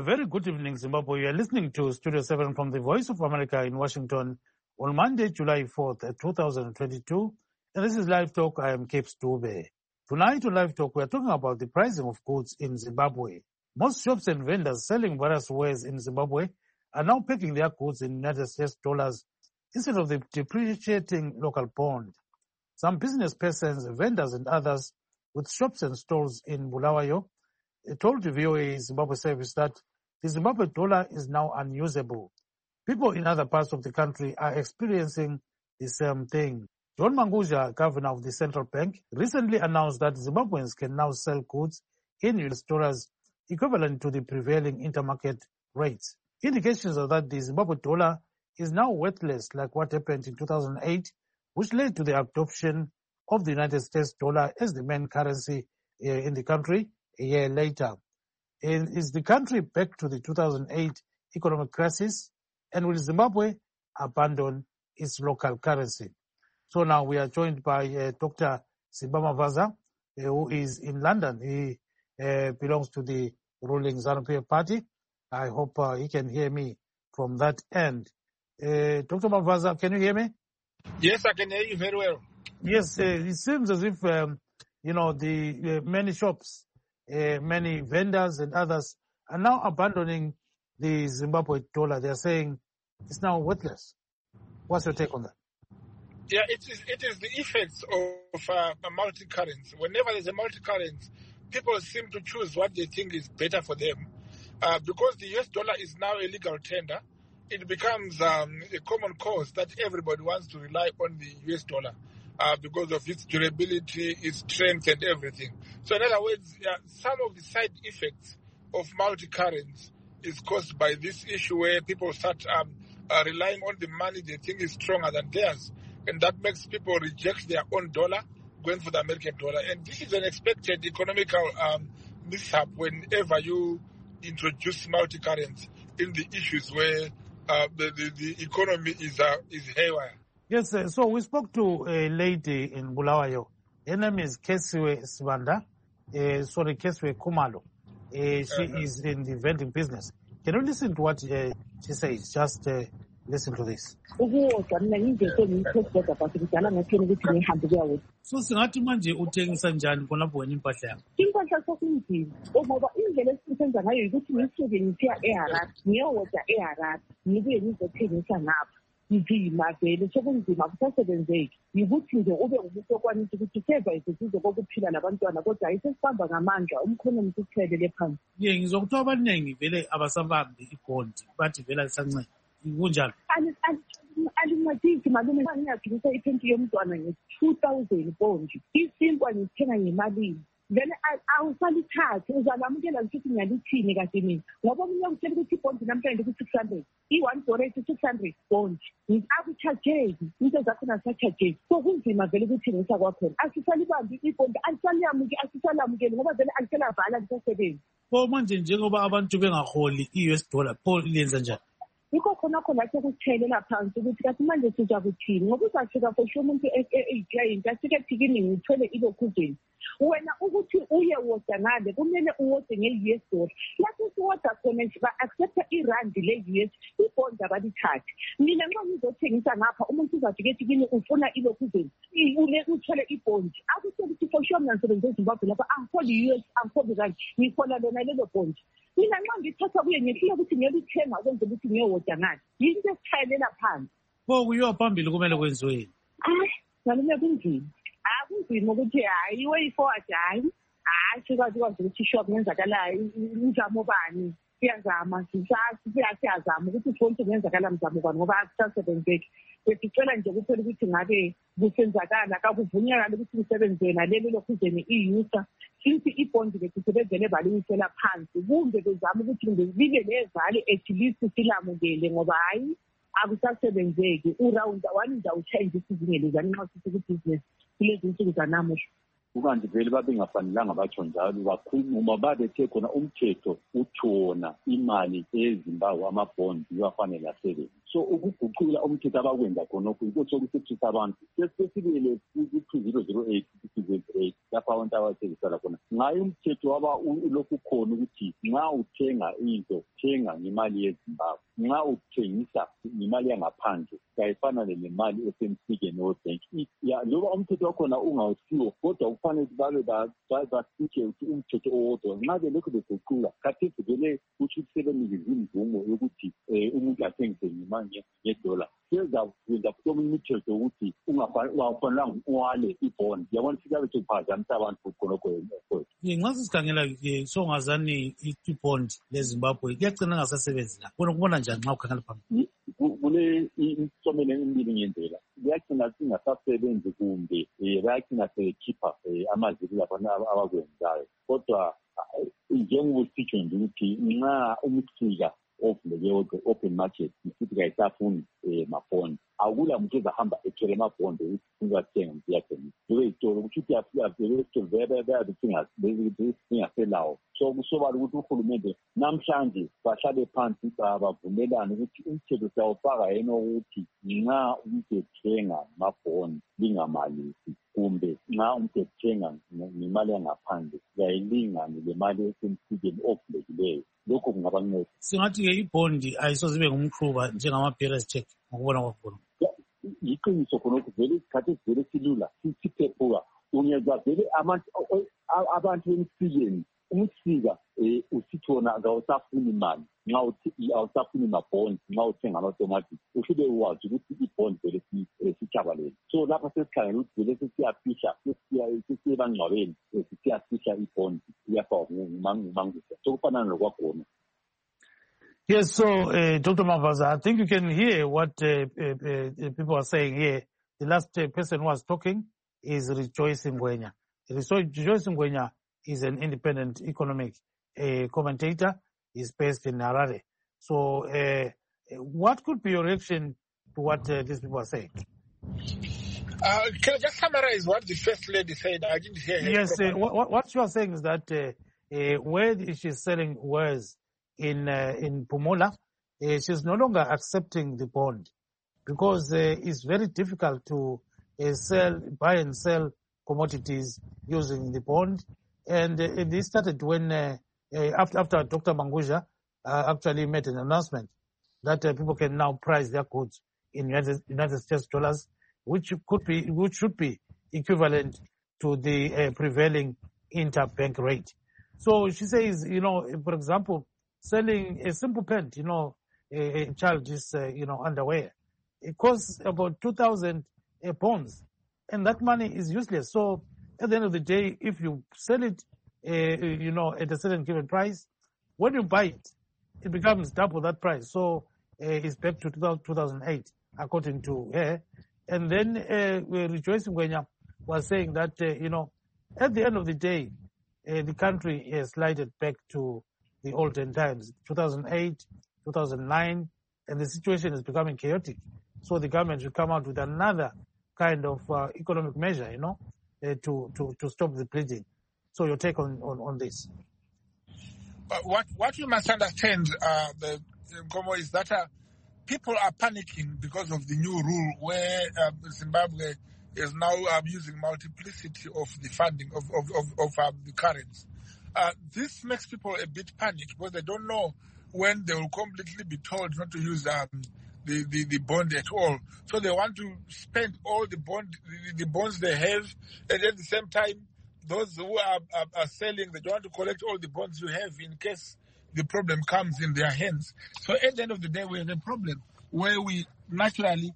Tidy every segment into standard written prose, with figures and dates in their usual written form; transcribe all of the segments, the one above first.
very good evening, Zimbabwe. You are listening to Studio 7 from the Voice of America in Washington on Monday, July 4th, 2022. And this is Live Talk. I am Cape Stube. Tonight on Live Talk, we are talking about the pricing of goods in Zimbabwe. Most shops and vendors selling various wares in Zimbabwe are now packing their goods in United States dollars instead of the depreciating local bond. Some business persons, vendors and others with shops and stores in Bulawayo told the VOA Zimbabwe service that the Zimbabwe dollar is now unusable. People in other parts of the country are experiencing the same thing. John Manguja, governor of the central bank, recently announced that Zimbabweans can now sell goods in US dollars equivalent to the prevailing intermarket rates. Indications are that the Zimbabwe dollar is now worthless, like what happened in 2008, which led to the adoption of the United States dollar as the main currency in the country a year later. Is the country back to the 2008 economic crisis, and will Zimbabwe abandon its local currency? So now we are joined by Dr. Simba Mavaza, who is in London. He belongs to the ruling ZANU-PF party. I hope he can hear me from that end. Dr. Mavaza, can you hear me? Yes, I can hear you very well. Yes, it seems as if, the many shops, many vendors and others are now abandoning the Zimbabwe dollar. They are saying it's now worthless. What's your take on that? Yeah, it is the effects of a multi-currency. Whenever there's a multi-currency, people seem to choose what they think is better for them. Because the US dollar is now a legal tender, it becomes a common cause that everybody wants to rely on the US dollar because of its durability, its strength and everything. So in other words, some of the side effects of multi-currency is caused by this issue where people start relying on the money they think is stronger than theirs. And that makes people reject their own dollar, going for the American dollar. And this is an expected economical mishap whenever you introduce multi-currency in the issues where the economy is haywire. Yes, so we spoke to a lady in Bulawayo. Her name is Kesiwe Sibanda. Kesiwe Kumalo. She is in the vending business. Can you listen to what she says? Just listen to this. So singathi manje uthengisa njani khonapho wena impahla yakho? Impahla sokunzima ngoba indlela esisenza ngayo ukuthi ngisuke ngisiya eHarare ngiyowoda eHarare ngibuye ngizothengisa ngapha nzima vele sokunzima kusasebenzeki yikuthi nje ube umuntu okwanisa ukuthi survive size kokuphila labantwana kodwa ayisesihamba ngamandla umkhonomi sithelele phansi. Ngizokuthiwa abaningi vele abasabambi ibhondi bathi vele alisancane kunjalo. Alincedisi malume ngiyagcisa iphenti yomntwana nge-2,000 pondi isinkwa ngithenga ngemalini then awusalithathe uzalamukela ukuthi ngiyalithini kade mina ngoba omunye ukutshela ukuthi ibhondi namhlanje ku-600 i-1 dollar i-600 pondi akuchajeki into zakhona azisachajeki so kunzima vele ukuthengisa kwakhona asisalibambi ibhondi asisalamukeli ngoba vele aliselavala lisasebenzi. Pho manje njengoba abantu bengaholi i-US dollar pho lenza njani? Yikho khona sekuthelela phansi ukuthi kathi manje sizakuthini ngoba uzafika for umuntu e-client asike ephikini ngithole ilokhuzeni wena ukuthi uye woda ngale kumele uwode nge-US dollar lapho siwoda khona ba-accepta irandi le-US ibhondi abalithathi mina nxa ngizothengisa ngapha umuntu uzafika ephikini ufuna ilokhuzeni uthole ibhondi akutshela ukuthi for sure ngiyasebenza eZimbabwe lapha angiholi US angiholi randi ngihola lona lelo bhondi mina nxa ngithatha kuye ngifike ukuthi ngiyolithenga ukwenzela ukuthi ngiyowoda ngale yinto esichayelela phansi. Pho kuyiwa phambili kumele kwenziweni? Ngalume kunzima. Kunzima ukuthi hayi i-way forward hayi sikwazi ukuthi shop ngenzakalayo umzamo bani siyazama siyazama ukuthi sonke ngenzakala mzamo bani ngoba akusasebenzeki besicela nje kuphela ukuthi ngabe kusenzakala kakuvunyakala ukuthi kusebenzena lelo lokhuzeni iyusa since ibhondi lethu sebevele baliwisela phansi kumbe bezama ukuthi libe lezali at least silamukele ngoba hayi akusasebenzeki urawunda waninja uchange isizingelezani nxa sithi ku-business kulezi nsuku zanamuhla. Kukanti vele babengafanelanga batsho njalo bakhuluma babethe khona umthetho utshona imali eZimbabwe amabhondi iwafanele asebenzi so ukuguqula umthetho abakwenza khonokho yikho sokusephisa abantu sesibile ku-2008 ku-2008 lapho abantu abathengisela khona ngayo umthetho waba ulokhu khona ukuthi nxa uthenga into thenga ngemali yeZimbabwe nxa uthengisa ngemali yangaphandle kayifanane nemali esemsikeni webhenki loba umthetho wakhona ungawusiwo kodwa kufanele babe basike ukuthi umthetho owodwa nxa belokhu beguqula khathesi vele kutsho ukuthi sebenikeza imvumo yokuthi umuntu athengise ngedola sezakwenza omunye imithetho ukuthi ungafanelanga uwale ibond yabona sikabe sokuphazamisa abantu khonokho nxa sisikhangela songazani ibond leZimbabwe kuyagcina ngasasebenzi la kubona njani nxa ukhangela phambili kule insomelo emibili ngendlela kuyagcina singasasebenzi kumbe bayagcina sekhipha amaziko laphana abakwenzayo kodwa njengoba sitsho nje ukuthi nxa umsika ovuleke open market isithi kayisafuni mabhondi akula muntu ezahamba ethwele amabhondi ukuthi uzathenga umuntu uyathengisa lobe yisitolo ukuthi singaselawo so kusobala ukuthi urhulumente namhlanje bahlale phansi bavumelane ukuthi umthetho siyawufaka yena ukuthi nxa umuntu ethenga amabhondi lingamalisi kumbe nxa umuntu ethenga ngemali yangaphandle yayilingane lemali esemsikeni ovulekileyo lokho kungabanceda singathi-ke ibhondi ayisozibe ngumkhuba njengama-bearers check ngokubona kwakhona yiqiniso khonokho vele isikhathi esivele silula siphephuka ungeza vele abantu emsikeni umsika usithi wona awusafuni imali nxa awusafuni mabhondi nxa uthenga amatomati usuke uwazi ukuthi ibhondi vele sitshabalele so lapha sesikhangela ukuthi vele sesiyafisha sesiyebangcwabeni sesiyafisha ibhondi iyafakwa ngumangisa so kufanana lokwakhona. Yes, so Dr. Mavaza, I think you can hear what people are saying here. The last person who was talking is Rejoice Ngwenya. Rejoice Ngwenya is an independent economic commentator. He's based in Harare. So what could be your reaction to what these people are saying? Can I just summarize what the First Lady said? I didn't hear her. Yes, what you are saying is that where she's selling wares in Pumula, she's no longer accepting the bond because it's very difficult to buy and sell commodities using the bond. And this started when after Dr. Mangudya actually made an announcement that people can now price their goods in United States dollars, which should be equivalent to the prevailing interbank rate. So she says, for example, selling a simple pant, a child's, underwear, it costs about 2,000 pounds, and that money is useless. So at the end of the day, if you sell it, at a certain given price, when you buy it, it becomes double that price. So it's back to 2008, according to her. And then Rejoice Ngwenya was saying that, at the end of the day, the country has slided back to the olden times, 2008, 2009, and the situation is becoming chaotic. So the government should come out with another kind of economic measure, to stop the bleeding. So your take on this? What you must understand, Nkomo, is that people are panicking because of the new rule where Zimbabwe is now using multiplicity of the funding of the currency. This makes people a bit panicked because they don't know when they will completely be told not to use the bond at all. So they want to spend all the bonds they have, and at the same time, those who are selling, they don't want to collect all the bonds you have in case the problem comes in their hands. So at the end of the day, we have a problem where we naturally,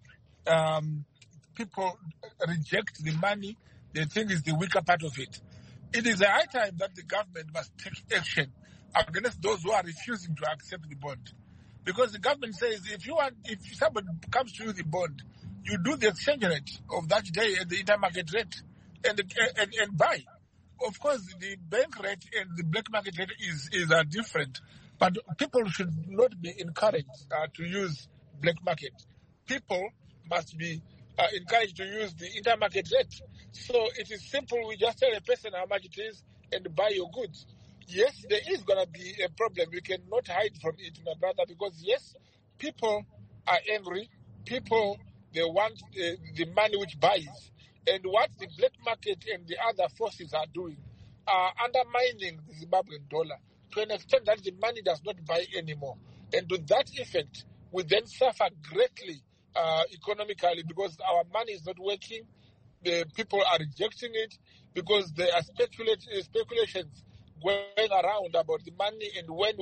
people reject the money they think is the weaker part of it. It is a high time that the government must take action against those who are refusing to accept the bond. Because the government says if somebody comes to you the bond, you do the exchange rate of that day at the intermarket rate and buy. Of course, the bank rate and the black market rate are different, but people should not be encouraged to use black market. People must be encouraged to use the intermarket rate. So it is simple. We just tell a person how much it is and buy your goods. Yes, there is going to be a problem. We cannot hide from it, my brother, because yes, people are angry. People, they want the money which buys. And what the black market and the other forces are doing are undermining the Zimbabwean dollar to an extent that the money does not buy anymore. And to that effect, we then suffer greatly economically because our money is not working. The people are rejecting it because there are speculations going around about the money and when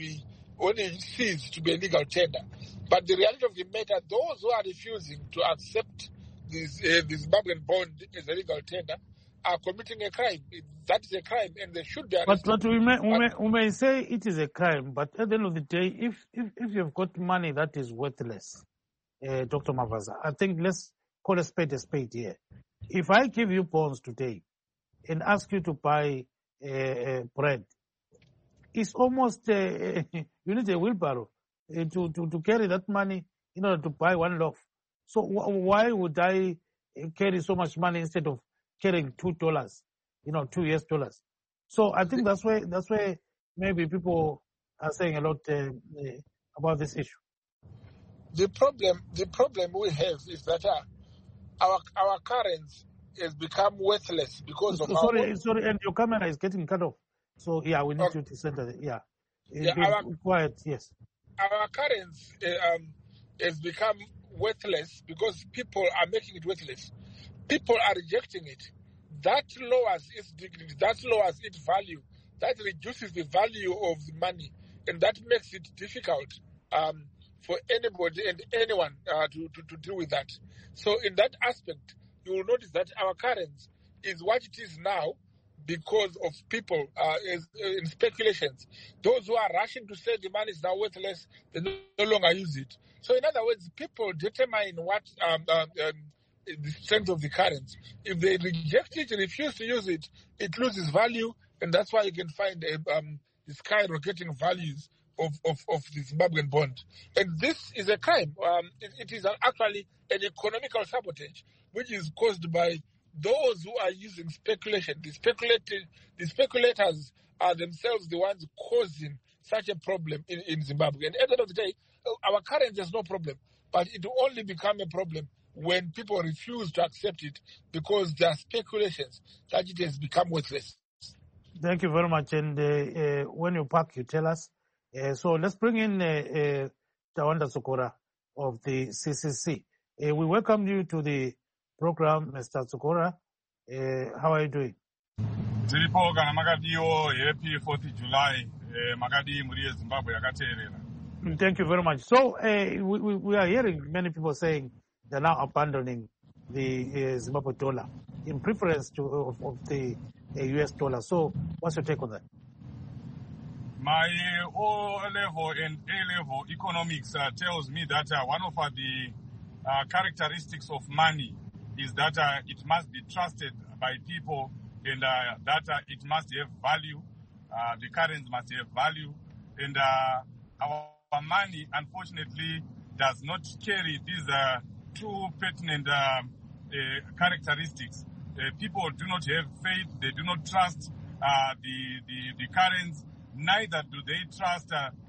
it cease to be a legal tender. But the reality of the matter, those who are refusing to accept this Zimbabwean bond as a legal tender are committing a crime. That is a crime, and they should be arrested. But we may say it is a crime, but at the end of the day, if you've got money that is worthless, Dr. Mavaza, I think let's call a spade here. If I give you bonds today and ask you to buy bread, it's almost you need a wheelbarrow to carry that money in order to buy one loaf. So why would I carry so much money instead of carrying $2, $2 US? So I think that's why maybe people are saying a lot about this issue. The problem we have is that our currency has become worthless because of sorry, and your camera is getting cut off. So yeah, we need you to center it. Yeah. Quiet, yes. Our currency has become worthless because people are making it worthless. People are rejecting it. That lowers its dignity, that lowers its value, that reduces the value of the money, and that makes it difficult for anybody and anyone to deal with that. So in that aspect, you will notice that our currency is what it is now because of people in speculations. Those who are rushing to say the money is now worthless, they no longer use it. So in other words, people determine what the strength of the currency. If they reject it, refuse to use it, it loses value, and that's why you can find the skyrocketing values of the Zimbabwean bond. And this is a crime. It is actually an economical sabotage, which is caused by those who are using speculation. The speculators are themselves the ones causing such a problem in Zimbabwe. And at the end of the day, our currency has no problem, but it will only become a problem when people refuse to accept it because there are speculations that it has become worthless. Thank you very much. And when you pack, you tell us. So let's bring in Tawanda Sokora of the CCC. We welcome you to the program, Mr. Sokora. How are you doing? Happy 4th July. Thank you very much. So we are hearing many people saying they're now abandoning the Zimbabwe dollar in preference of the US dollar. So what's your take on that? My O-level and A-level economics tells me that one of the characteristics of money is that it must be trusted by people and that it must have value. The currency must have value. And our money, unfortunately, does not carry these two pertinent characteristics. People do not have faith. They do not trust the currency. Neither do they trust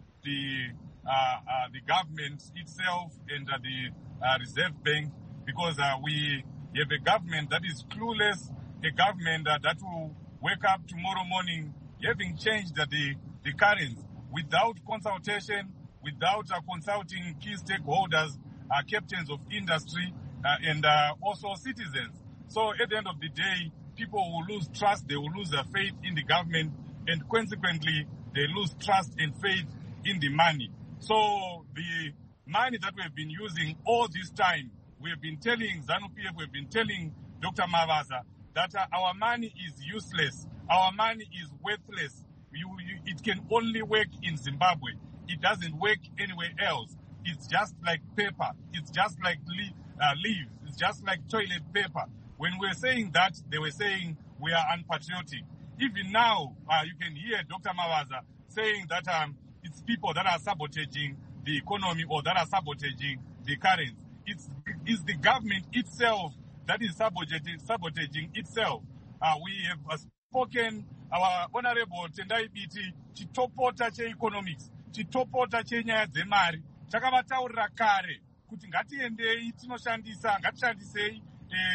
the government itself and the Reserve Bank, because we have a government that is clueless, a government that will wake up tomorrow morning having changed the currency without consultation, without consulting key stakeholders, captains of industry, and also citizens. So at the end of the day, people will lose trust, they will lose their faith in the government, and consequently, they lose trust and faith in the money. So the money that we have been using all this time, we have been telling ZANU-PF, we have been telling Dr. Mavaza that our money is useless, our money is worthless. It can only work in Zimbabwe. It doesn't work anywhere else. It's just like paper. It's just like leaves. It's just like toilet paper. When we're saying that, they were saying we are unpatriotic. Even now, you can hear Dr. Mavaza saying that it's people that are sabotaging the economy or that are sabotaging the currency. It's the government itself that is sabotaging itself. We have spoken, our Honorable Tendai Biti, chitopota che economics, chitopota che nyaya dzemari, takavataurira kare kuti ngatiendei ngatishandisei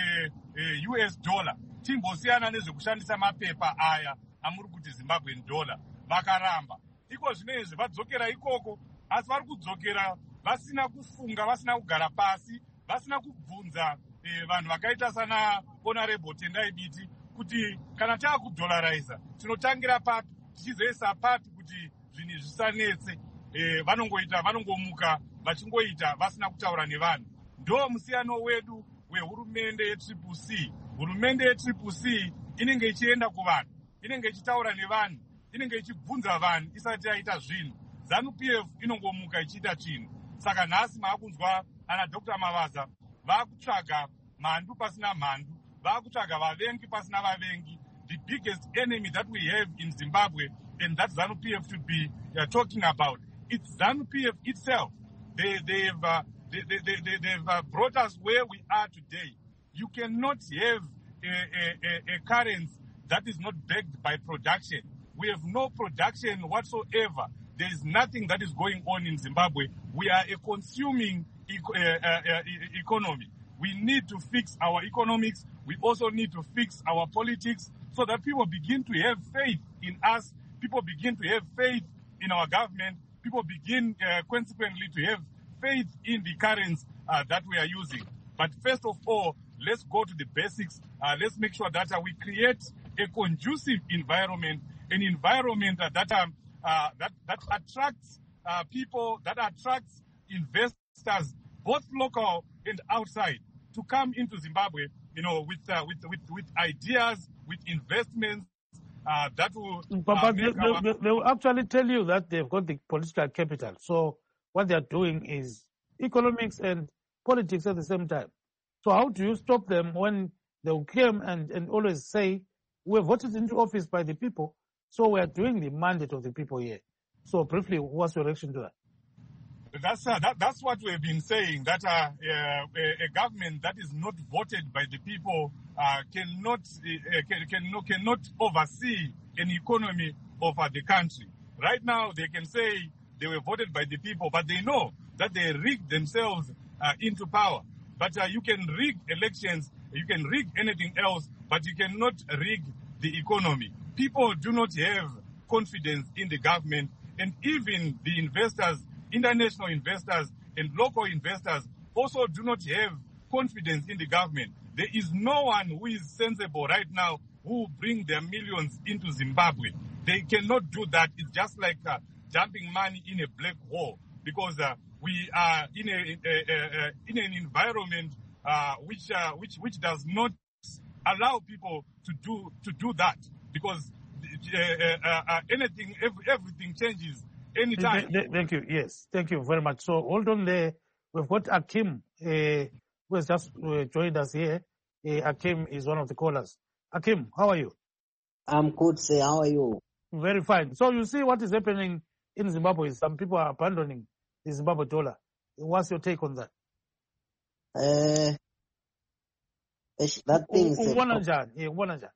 US dollar, timbosiyana nezvekushandisa mapepa aya amuri kuti Zimbabwean dollar. Vakaramba iko zvinezvi vadzokera ikoko, asi vari kudzokera vasina kufunga, vasina kugara pasi, vasina kubvunza vanhu vakaita sana Honorable Tendai Biti kuti kana taakudolariza tinotangira papi tichizoisa papi kuti zvinhu zvisanetse. Vanongomuka vachingoita vasina kutaura nevanhu. Ndo musiyano wedu wehurumende yeTCC. Hurumende yeTCC inenge ichienda kuvanhu, inenge ichitaura nevanhu, inenge ichibvunza vanhu isati yaita zvinhu. ZANU-PF inongomuka ichiita chinhu. Saka nhasi maakunzwa ana Dr. Mavaza vaakutsvaga mhandu pasina mhandu, vaakutsvaga vavengi pasina vavengi. The biggest enemy that we have in Zimbabwe, and that ZANU-PF should be talking about, it's ZANU-PF itself. They've brought us where we are today. You cannot have a currency that is not backed by production. We have no production whatsoever. There is nothing that is going on in Zimbabwe. We are a consuming economy. We need to fix our economics. We also need to fix our politics so that people begin to have faith in us. People begin to have faith in our government. People begin consequently to have faith in the currency that we are using. But first of all, let's go to the basics. Let's make sure that we create a conducive environment, an environment that attracts people, that attracts investors, both local and outside, to come into Zimbabwe, with ideas, with investments that will. But they will actually tell you that they've got the political capital. So what they are doing is economics and politics at the same time. So how do you stop them when they will come and always say, we're voted into office by the people, so we are doing the mandate of the people here? So briefly, what's your reaction to that? That's what we've been saying, that a government that is not voted by the people cannot oversee an economy of the country. Right now, they can say they were voted by the people, but they know that they rigged themselves into power. But you can rig elections, you can rig anything else, but you cannot rig the economy. People do not have confidence in the government, and even the investors, international investors and local investors, also do not have confidence in the government. There is no one who is sensible right now who will bring their millions into Zimbabwe. They cannot do that. It's just like dumping money in a black hole, because we are in an environment which does not allow people to do that, because everything changes anytime. Thank you. Yes, thank you very much. So hold on there. We've got Akim, who has just joined us here. Akim is one of the callers. Akim, how are you? I'm good, sir. How are you? Very fine. So you see what is happening in Zimbabwe. Some people are abandoning the Zimbabwe dollar. What's your take on that? That thing is...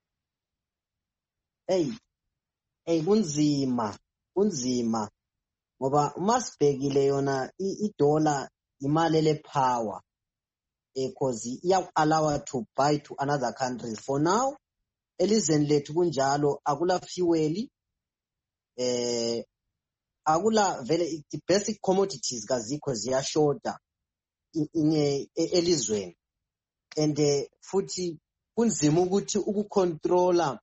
Hey, kunzima. Ngoba masibhekile yona idola imali le-power, because iya-allow to buy to another countries. For now, elizweni lethu kunjalo, akula fuel, akula vele the basic commodities kazikho ziyashorta elizweni. And futhi kunzima ukuthi ukucontrola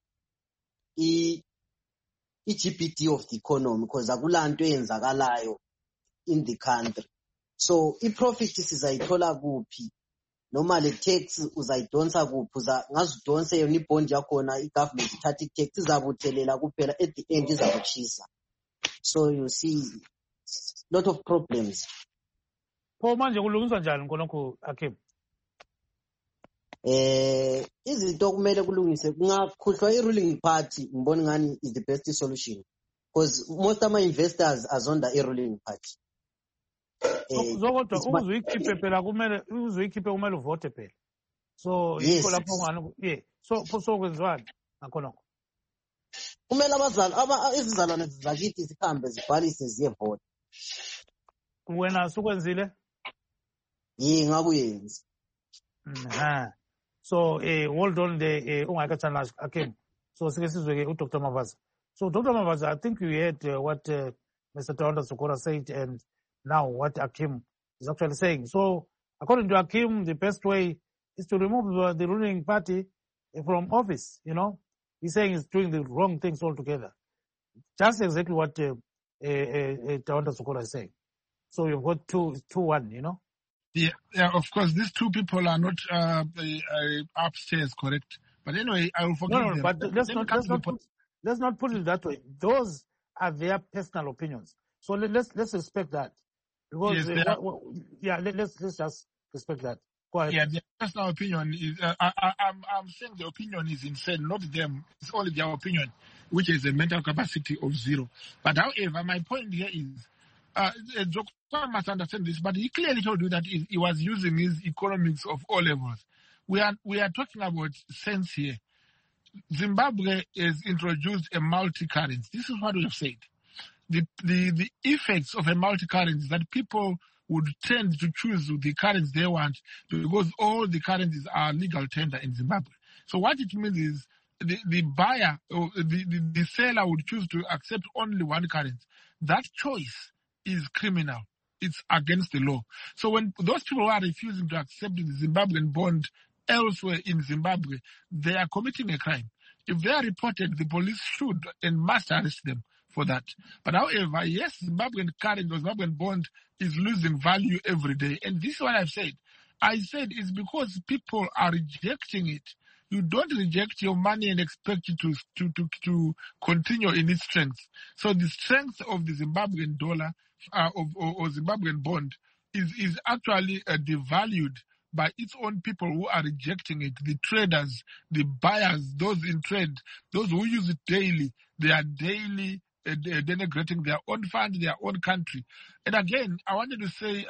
i-GDP of the economy, because akulanto eyenzakalayo in the country. So i-profit sizayithola kuphi, noma le tax uzayidonsa kuphi, ngazidonse yona ibond yakhona, i-government ithatha i-tax izabuthelela kuphela, at the end izakuchisa. So you see lot of problems. Pho manje kulungiswa njani khonokho, Akim? Izinto kumele kulungise, kungakhuhlwa i-ruling party, ngibona ngani is the best solution, because most of my investors azonda i-ruling party. Zokodwa uzuyikhiphe phela kumele uvote phela. So yikho lapho ngani so kwenziwani ngakhonokho? Kumele izizalwane zakithi zihambe zibhalise ziyevota. wena sukwenzile? Ngakuyenza. So hold on there ungakatshana Akim. So sike sizwe ke uDr Mavaza. So Dr. Mavaza, I think you heard what Mr. Tawanda Sokora said and now what Akim is actually saying. So according to Akim, the best way is to remove the ruling party from office, you know. He's saying it's doing the wrong things altogether. Just exactly what Tawanda Sokora is saying. So you've got 2-1, you know. Yeah, of course, these two people are not upstairs, correct? But anyway, I will forgive them. But let's not put it that way. Those are their personal opinions. So let's respect that. Because let's just respect that. Go ahead. Yeah, their personal opinion is. I'm saying the opinion is insane, not them. It's only their opinion, which is a mental capacity of 0. But however, my point here is, Jokwa must understand this. But he clearly told you that he was using his economics of all levels. We are talking about sense here. Zimbabwe has introduced a multi-currency. This is what we have said. The effects of a multi-currency is that people would tend to choose the currency they want because all the currencies are legal tender in Zimbabwe. So what it means is the buyer or the seller would choose to accept only one currency. That choice is criminal. It's against the law. So when those people are refusing to accept the Zimbabwean bond elsewhere in Zimbabwe, they are committing a crime. If they are reported, the police should and must arrest them for that. But however, yes, Zimbabwean currency or Zimbabwean bond is losing value every day. And this is what I've said. I said it's because people are rejecting it. You don't reject your money and expect it to continue in its strength. So the strength of the Zimbabwean dollar or Zimbabwean bond is actually devalued by its own people who are rejecting it. The traders, the buyers, those in trade, those who use it daily, they are daily denigrating their own fund, their own country. And again, I wanted to say,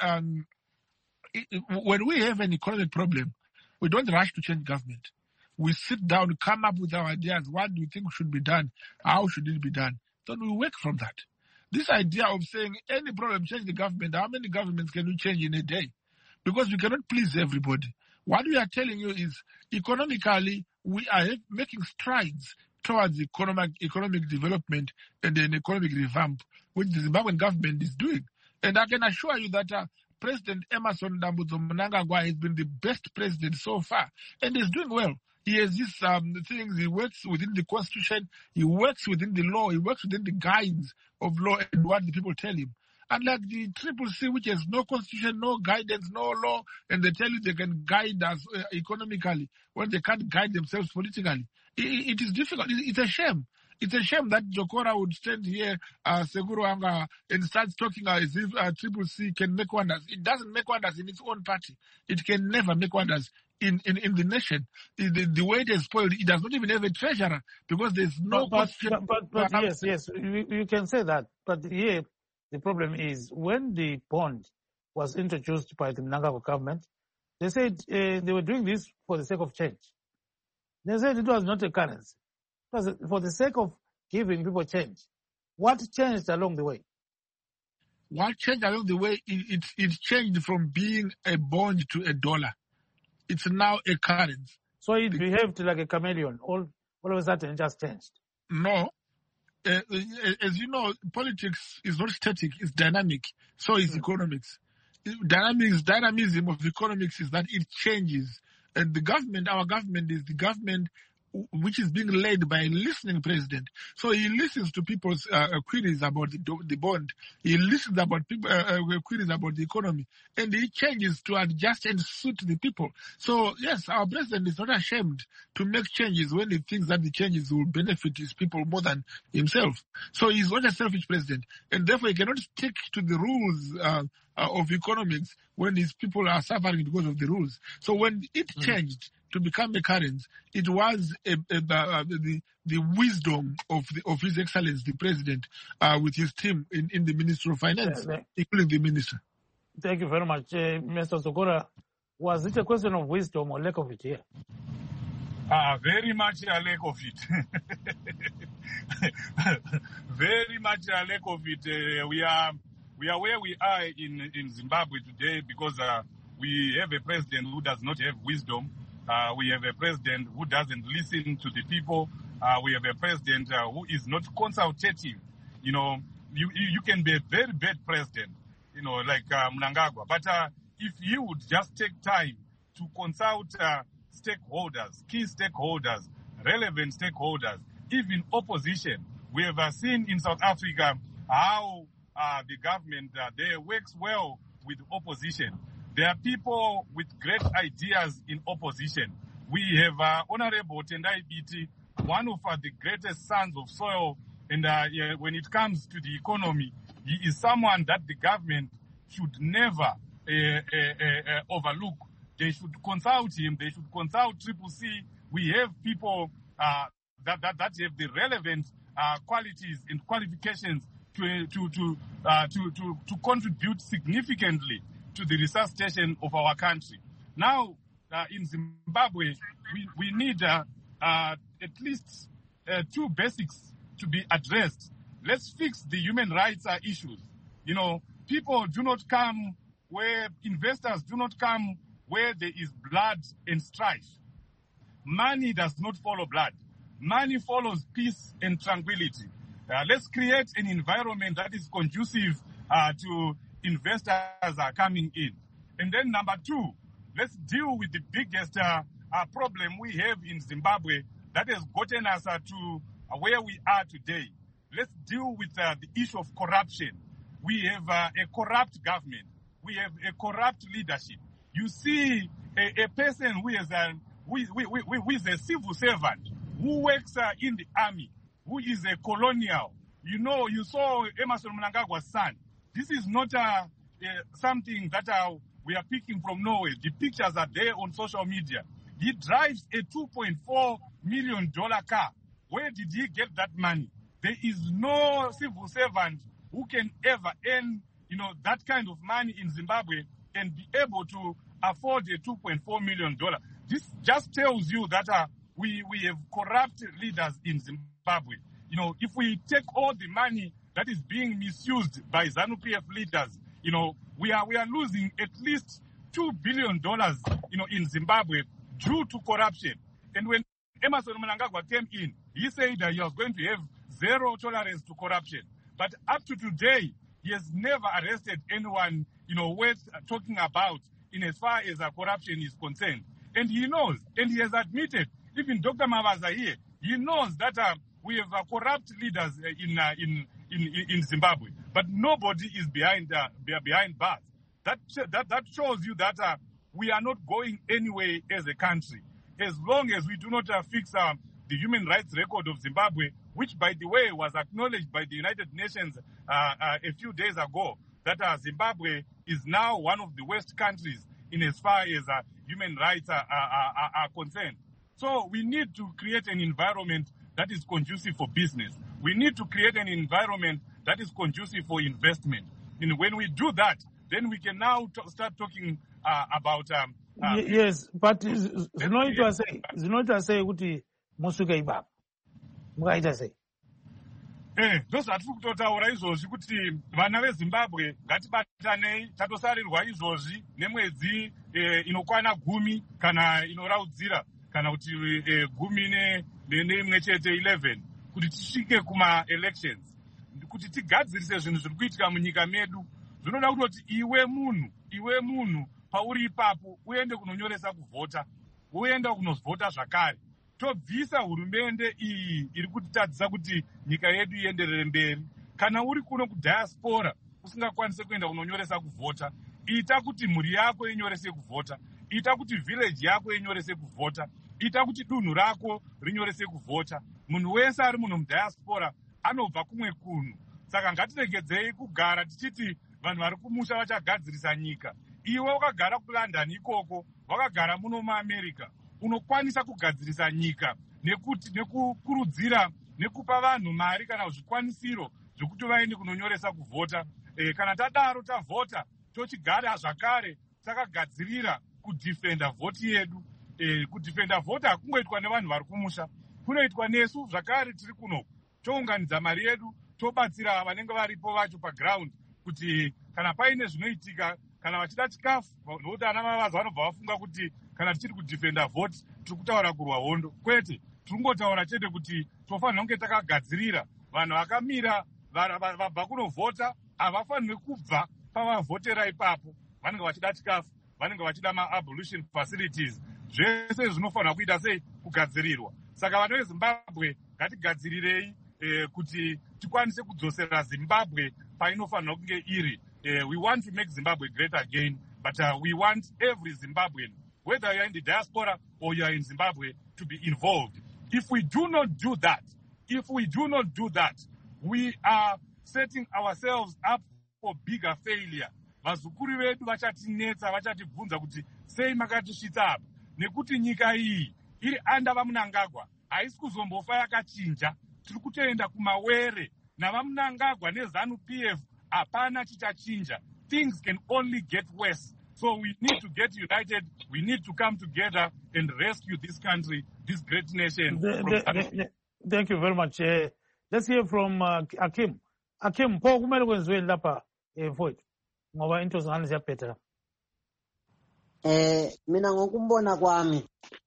when we have an economic problem, we don't rush to change government. We sit down, come up with our ideas. What do you think should be done? How should it be done? Then we work from that. This idea of saying any problem, change the government, how many governments can we change in a day? Because we cannot please everybody. What we are telling you is economically, we are making strides towards economic development and an economic revamp, which the Zimbabwean government is doing. And I can assure you that President Emmerson Dambudzo Mnangagwa has been the best president so far, and is doing well. He has these things, he works within the constitution, he works within the law, he works within the guides of law and what the people tell him. Unlike the CCC, which has no constitution, no guidance, no law, and they tell you they can guide us economically when they can't guide themselves politically. It is difficult. It's a shame. It's a shame that Jokora would stand here, Seguro Anga, and start talking as if CCC can make wonders. It doesn't make wonders in its own party. It can never make wonders in the nation. The way it is spoiled, it does not even have a treasurer because there's no constitution. But yes, you can say that. But here, the problem is when the bond was introduced by the Mnangagwa government, they said they were doing this for the sake of change. They said it was not a currency. It was for the sake of giving people change. What changed along the way? What changed along the way? It changed from being a bond to a dollar. It's now a currency. So it behaved like a chameleon. All of a sudden, it just changed. No. As you know, politics is not static, it's dynamic. So is economics. Dynamism of economics is that it changes. And the government, our government, is the government which is being led by a listening president. So he listens to people's queries about the bond. He listens about people queries about the economy. And he changes to adjust and suit the people. So, yes, our president is not ashamed to make changes when he thinks that the changes will benefit his people more than himself. So he's not a selfish president. And therefore, he cannot stick to the rules of economics when his people are suffering because of the rules. So when it changed to become a currency, it was the wisdom of His Excellency, the President, with his team in the Ministry of Finance, including the Minister. Thank you very much. Mr. Sokora, was it a question of wisdom or lack of it here? Very much a lack of it. Very much a lack of it. We are where we are in Zimbabwe today because we have a president who does not have wisdom. We have a president who doesn't listen to the people. We have a president who is not consultative. You know, you can be a very bad president, you know, like Mnangagwa. But if you would just take time to consult stakeholders, key stakeholders, relevant stakeholders, even opposition. We have seen in South Africa how the government there works well with opposition. There are people with great ideas in opposition. We have Honorable Tendai Biti, one of the greatest sons of soil. And when it comes to the economy, he is someone that the government should never overlook. They should consult him. They should consult CCC. We have people that have the relevant qualities and qualifications to contribute significantly to the resuscitation of our country. Now, in Zimbabwe, we need at least two basics to be addressed. Let's fix the human rights issues. You know, people do not come where investors do not come where there is blood and strife. Money does not follow blood. Money follows peace and tranquility. Let's create an environment that is conducive to investors coming in. And then number two, let's deal with the biggest problem we have in Zimbabwe that has gotten us to where we are today. Let's deal with the issue of corruption. We have a corrupt government. We have a corrupt leadership. You see a person who is a civil servant, who works in the army, who is a colonial. You know, you saw Emmerson Mnangagwa's son. This is not something that we are picking from nowhere. The pictures are there on social media. He drives a $2.4 million car. Where did he get that money? There is no civil servant who can ever earn, that kind of money in Zimbabwe and be able to afford a $2.4 million. This just tells you that we have corrupt leaders in Zimbabwe. If we take all the money that is being misused by ZANU-PF leaders, we are losing at least $2 billion, in Zimbabwe due to corruption. And when Emmerson Mnangagwa came in, he said that he was going to have zero tolerance to corruption. But up to today, he has never arrested anyone, worth talking about in as far as corruption is concerned. And he knows, and he has admitted, even Dr. Mavaza here, he knows that we have corrupt leaders in Zimbabwe, but nobody is behind bars. That shows you that we are not going anywhere as a country. As long as we do not fix the human rights record of Zimbabwe, which, by the way, was acknowledged by the United Nations a few days ago, that Zimbabwe is now one of the worst countries in as far as human rights are concerned. So we need to create an environment that is conducive for business. We need to create an environment that is conducive for investment. And when we do that, then we can now start talking about... yes, but zvinoita sei kuti musuke ipapo mukaita sei? Ndozvatiri kutotaura izvozvi kuti vana veZimbabwe ngatibatanei, tatosarirwa izvozvi nemwedzi inokwana 10 kana inoraudzira kana kuti 10 neimwe chete 11 kuti tisvike kuma-elections, kuti tigadzirise zvinhu zviri kuitika munyika medu. Zvinoda kutoti iwe munhu pauri ipapo uende kunonyoresa kuvhota, uenda kunovhota zvakare. Tobvisa hurumende iyi iri kutitadzisa kuti nyika yedu ienderere mberi. Kana uri kuno kudiaspora usingakwanise kuenda kunonyoresa kuvhota, ita kuti mhuri yako inyorese kuvhota, ita kuti village yako inyorese kuvhota, ita kuti dunhu rako rinyorese kuvhota. Munhu wese ari muno mudiaspora anobva kumwe kunhu. Saka ngatiregedzei kugara tichiti vanhu vari kumusha vachagadzirisa nyika. Iwe wakagara kuLondon ikoko, wakagara muno muAmerica, unokwanisa kugadzirisa nyika nekukurudzira nekupa vanhu mari kana zvikwanisiro zvokuti vaende kunonyoresa kuvhota. Kana tadaro tavhota, tochigara zvakare takagadzirira kudhifenda vhoti yedu. Kudhifenda vhoti hakungoitwa nevanhu vari kumusha, kunoitwa nesu zvakare tiri kuno. Tounganidza mari yedu, tobatsira vanenge varipo vacho paground kuti kana paine zvinoitika kana vachida chikafu nokuti ana mavazi vanobva vafunga kuti kana tichiri kudhifenda vhoti tiri kutaura kurwa hondo. Kwete, tiri kungotaura chete kuti tofanira kunge takagadzirira vanhu vakamira vabva kunovhota havafanirwi kubva pavavhotera ipapo. Vanenge vachida chikafu, vanenge vachida maabolition facilities, zvese zvinofanira kuita sei kugadzirirwa. Saka vanhu vezimbabwe ngatigadzirirei kuti tikwanise kudzosera zimbabwe painofanira kunge iri. We want to make Zimbabwe great again, but we want every Zimbabwean, whether you are in the diaspora or you are in Zimbabwe, to be involved. If we do not do that, we are setting ourselves up for bigger failure. Vazukuru vedu vachatinetsa, vachatibvunza kuti sei makatisvitsa apa, nekuti nyika iyi iri anda vaMnangagwa haisi kuzombofa yakachinja. Tiri kutoenda kumawere navaMnangagwa neZANU-PF hapana chichachinja. Things can only get worse. So we need to get united. We need to come together and rescue this country, this great nation. Thank you very much. Let's hear from Akim. Akim, pho kumele kwenziweni lapha mfowethu ngoba into zingane ziyabhedela. Mina ngokumbona kwami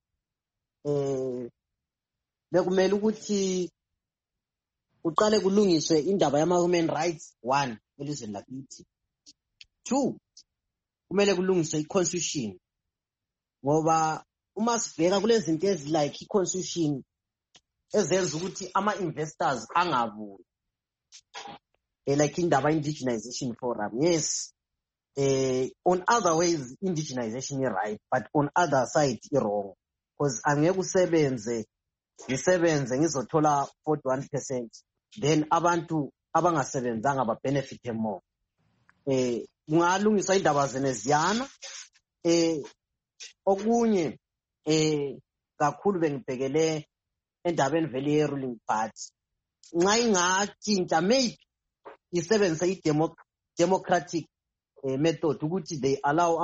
bekumele ukuthi uqale kulungiswe indaba yama-human rights, 1, elizweni lakithi. 2, kumele kulungiswe i-constitution. Ngoba uma sibheka kulezi zinto like i-constitution ezenza ukuthi ama-investors angabuyi. Like indaba indigenization forum. Yes, on other ways, indigenization is right, but on other side, is wrong. Because angeke usebenze ngizothola 41%. Then abantu abangasebenzanga ba benefit more. Kungalungiswa indaba zeneziyana. Okunye kakhulu bengibhekele endabeni vele ye-ruling party. Nxa ingatshintsha maybe isebenzise i-democratic method ukuthi they allow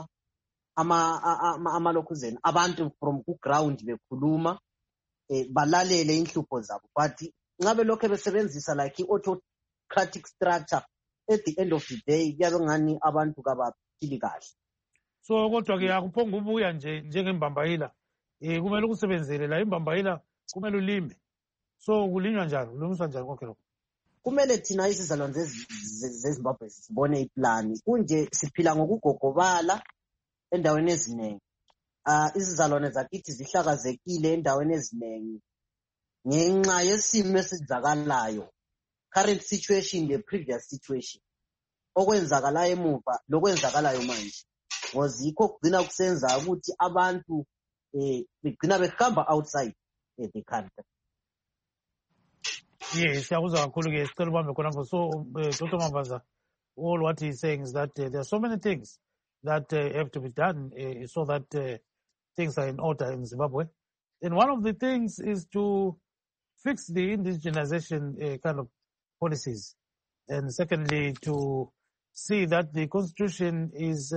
amalokhuzeni abantu from ku-ground bekhuluma balalele inhlupho zabo. But ngabe lokho besebenzisa like i-autocratic structure, at the end of the day kuyabe ngani abantu kabaphili kahle. So kodwa-ke akuphonga ubuya nje njengembambayila. Kumele ukusebenzele la imbambayila kumele ulime. So kulinywa njalo, ulungiswa njalo konke lokho. Kumele thina isizalwane zeZimbabwe sibone iplani. Kunje siphila ngokugogobala endaweni eziningi. Isizalwane zakithi zihlakazekile endaweni eziningi ngenxa yesimo esizakalayo. Current situation, the previous situation. Okwenzakalayo emuva lokwenzakalayo manje. Ngozikho kugcina kusenza ukuthi abantu begcina behamba outside the country. Yes, so Dr. Mavaza, all what he's saying is that there are so many things that have to be done so that things are in order in Zimbabwe. And one of the things is to fix the indigenization kind of policies. And secondly, to see that the constitution is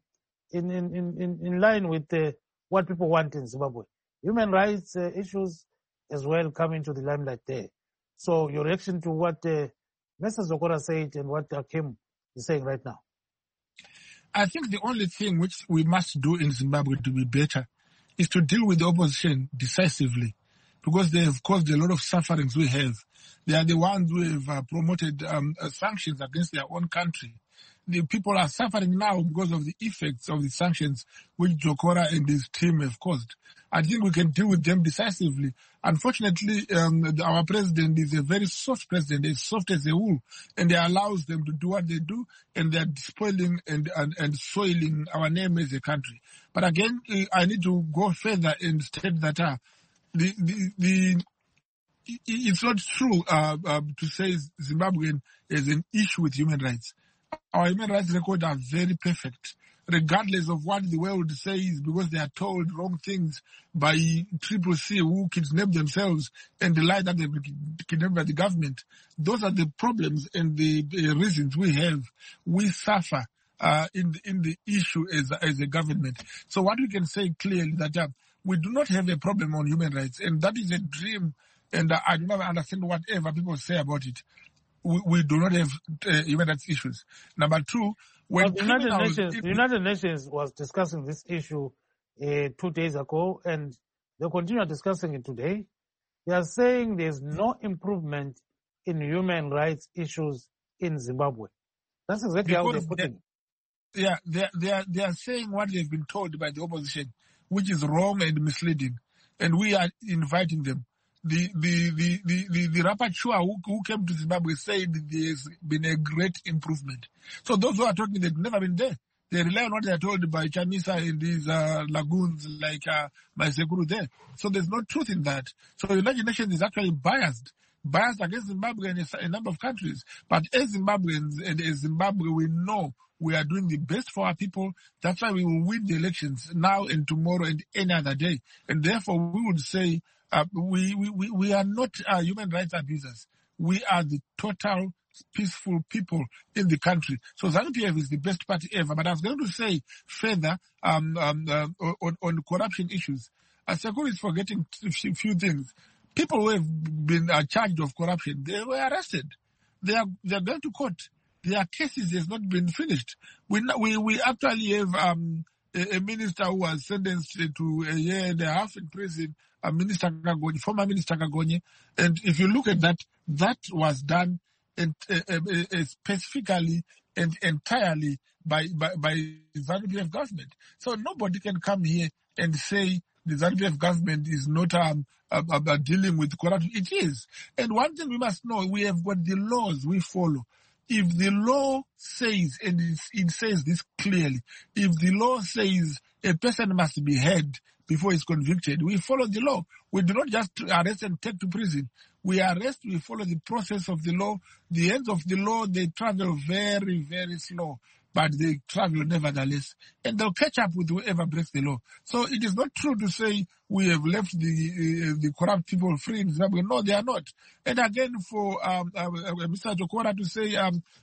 in line with what people want in Zimbabwe. Human rights issues as well come into the limelight there. So your reaction to what Mr. Zokora said and what Akim is saying right now? I think the only thing which we must do in Zimbabwe to be better is to deal with the opposition decisively, because they have caused a lot of sufferings we have. They are the ones who have promoted sanctions against their own country. The people are suffering now because of the effects of the sanctions which Zokora and his team have caused. I think we can deal with them decisively. Unfortunately, our president is a very soft president, as soft as a wool, and he allows them to do what they do, and they are spoiling and soiling our name as a country. But again, I need to go further and state that it's not true to say Zimbabwean is an issue with human rights. Our human rights record are very perfect, regardless of what the world says, because they are told wrong things by CCC who kidnap themselves and the lie that they've been kidnapped by the government. Those are the problems and the reasons we have. We suffer in the issue as a government. So what we can say clearly that we do not have a problem on human rights, and that is a dream, and I do not understand whatever people say about it. we do not have human rights issues. Number two, when the United Nations was discussing this issue 2 days ago, and they continue discussing it today. They are saying there's no improvement in human rights issues in Zimbabwe. That's exactly how they're putting it. Yeah, they are saying what they've been told by the opposition, which is wrong and misleading, and we are inviting them. The rapporteur who came to Zimbabwe said there's been a great improvement. So those who are talking, they've never been there. They rely on what they are told by Chamisa in these lagoons like Maisekuru there. So there's no truth in that. So the United Nations is actually biased against Zimbabwe and a number of countries. But as Zimbabweans and as Zimbabwe, we know we are doing the best for our people. That's why we will win the elections now and tomorrow and any other day. And therefore, we would say we are not human rights abusers. We are the total peaceful people in the country. So ZANU-PF is the best party ever. But I was going to say further on corruption issues. Sekuru is forgetting a few things. People who have been charged of corruption, they were arrested. They are going to court. Their cases has not been finished. We actually have a minister who was sentenced to a year and a half in prison, Minister Kagonye, former Minister Kagonye. And if you look at that, that was done specifically and entirely by the ZANU-PF government. So nobody can come here and say the ZANU-PF government is not dealing with corruption. It is. And one thing we must know, we have got the laws we follow. If the law says, and it says this clearly, if the law says a person must be heard before he's convicted, we follow the law. We do not just arrest and take to prison. We arrest, we follow the process of the law. The ends of the law, they travel very, very slow, but they travel nevertheless. And they'll catch up with whoever breaks the law. So it is not true to say we have left the corrupt people free in Zimbabwe. No, they are not. And again, for Mr. Chokora to say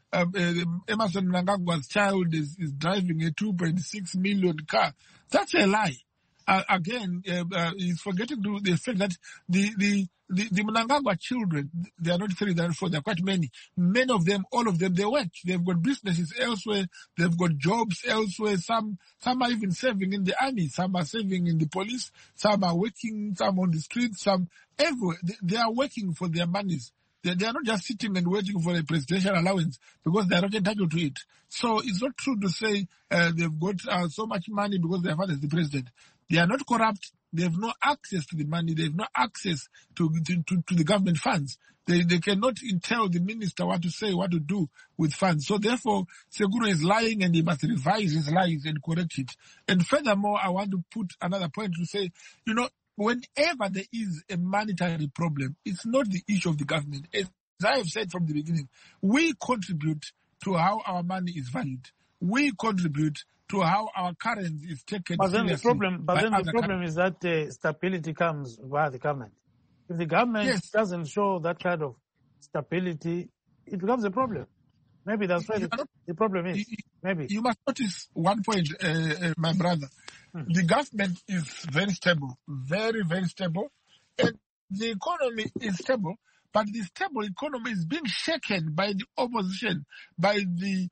Emerson Mnangagwa's child is driving a 2.6 million car, that's a lie. Again, he's forgetting the fact that the Mnangagwa children, they are not 3, they are 4, they are quite many. Many of them, all of them, they work. They've got businesses elsewhere. They've got jobs elsewhere. Some are even serving in the army. Some are serving in the police. Some are working, some on the streets, some everywhere. They are working for their monies. They are not just sitting and waiting for a presidential allowance because they are not entitled to it. So it's not true to say they've got so much money because their father is the president. They are not corrupt. They have no access to the money. They have no access to the government funds. They cannot tell the minister what to say, what to do with funds. So therefore, Sekuru is lying and he must revise his lies and correct it. And furthermore, I want to put another point to say, whenever there is a monetary problem, it's not the issue of the government. As I have said from the beginning, we contribute to how our money is valued. We contribute to how our currency is taken seriously. The problem is that stability comes via the government. If the government doesn't show that kind of stability, it becomes a problem. Maybe that's where the problem is. Maybe. You must notice one point, my brother. The government is very stable, very, very stable. And the economy is stable, but the stable economy is being shaken by the opposition, by the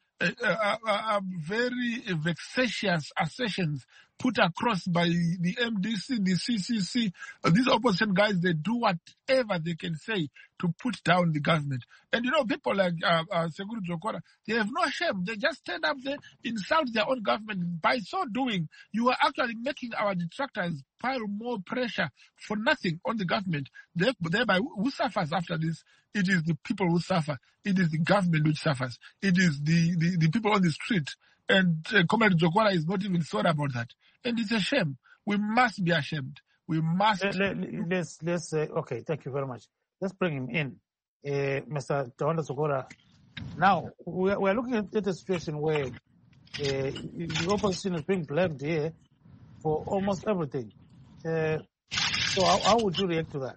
very vexatious assertions put across by the MDC, the CCC. These opposition guys, they do whatever they can say to put down the government. And people like Sekuru Chokora, they have no shame. They just stand up there, insult their own government. By so doing, you are actually making our detractors pile more pressure for nothing on the government. Thereby, who suffers after this? It is the people who suffer. It is the government which suffers. It is the people on the street. And Comrade Chokora is not even sorry about that. And it's a shame. We must be ashamed. We must. Let's okay, thank you very much. Let's bring him in. Mr. Tawanda Chokora. Now, we're looking at a situation where the opposition is being blamed here for almost everything. So how would you react to that?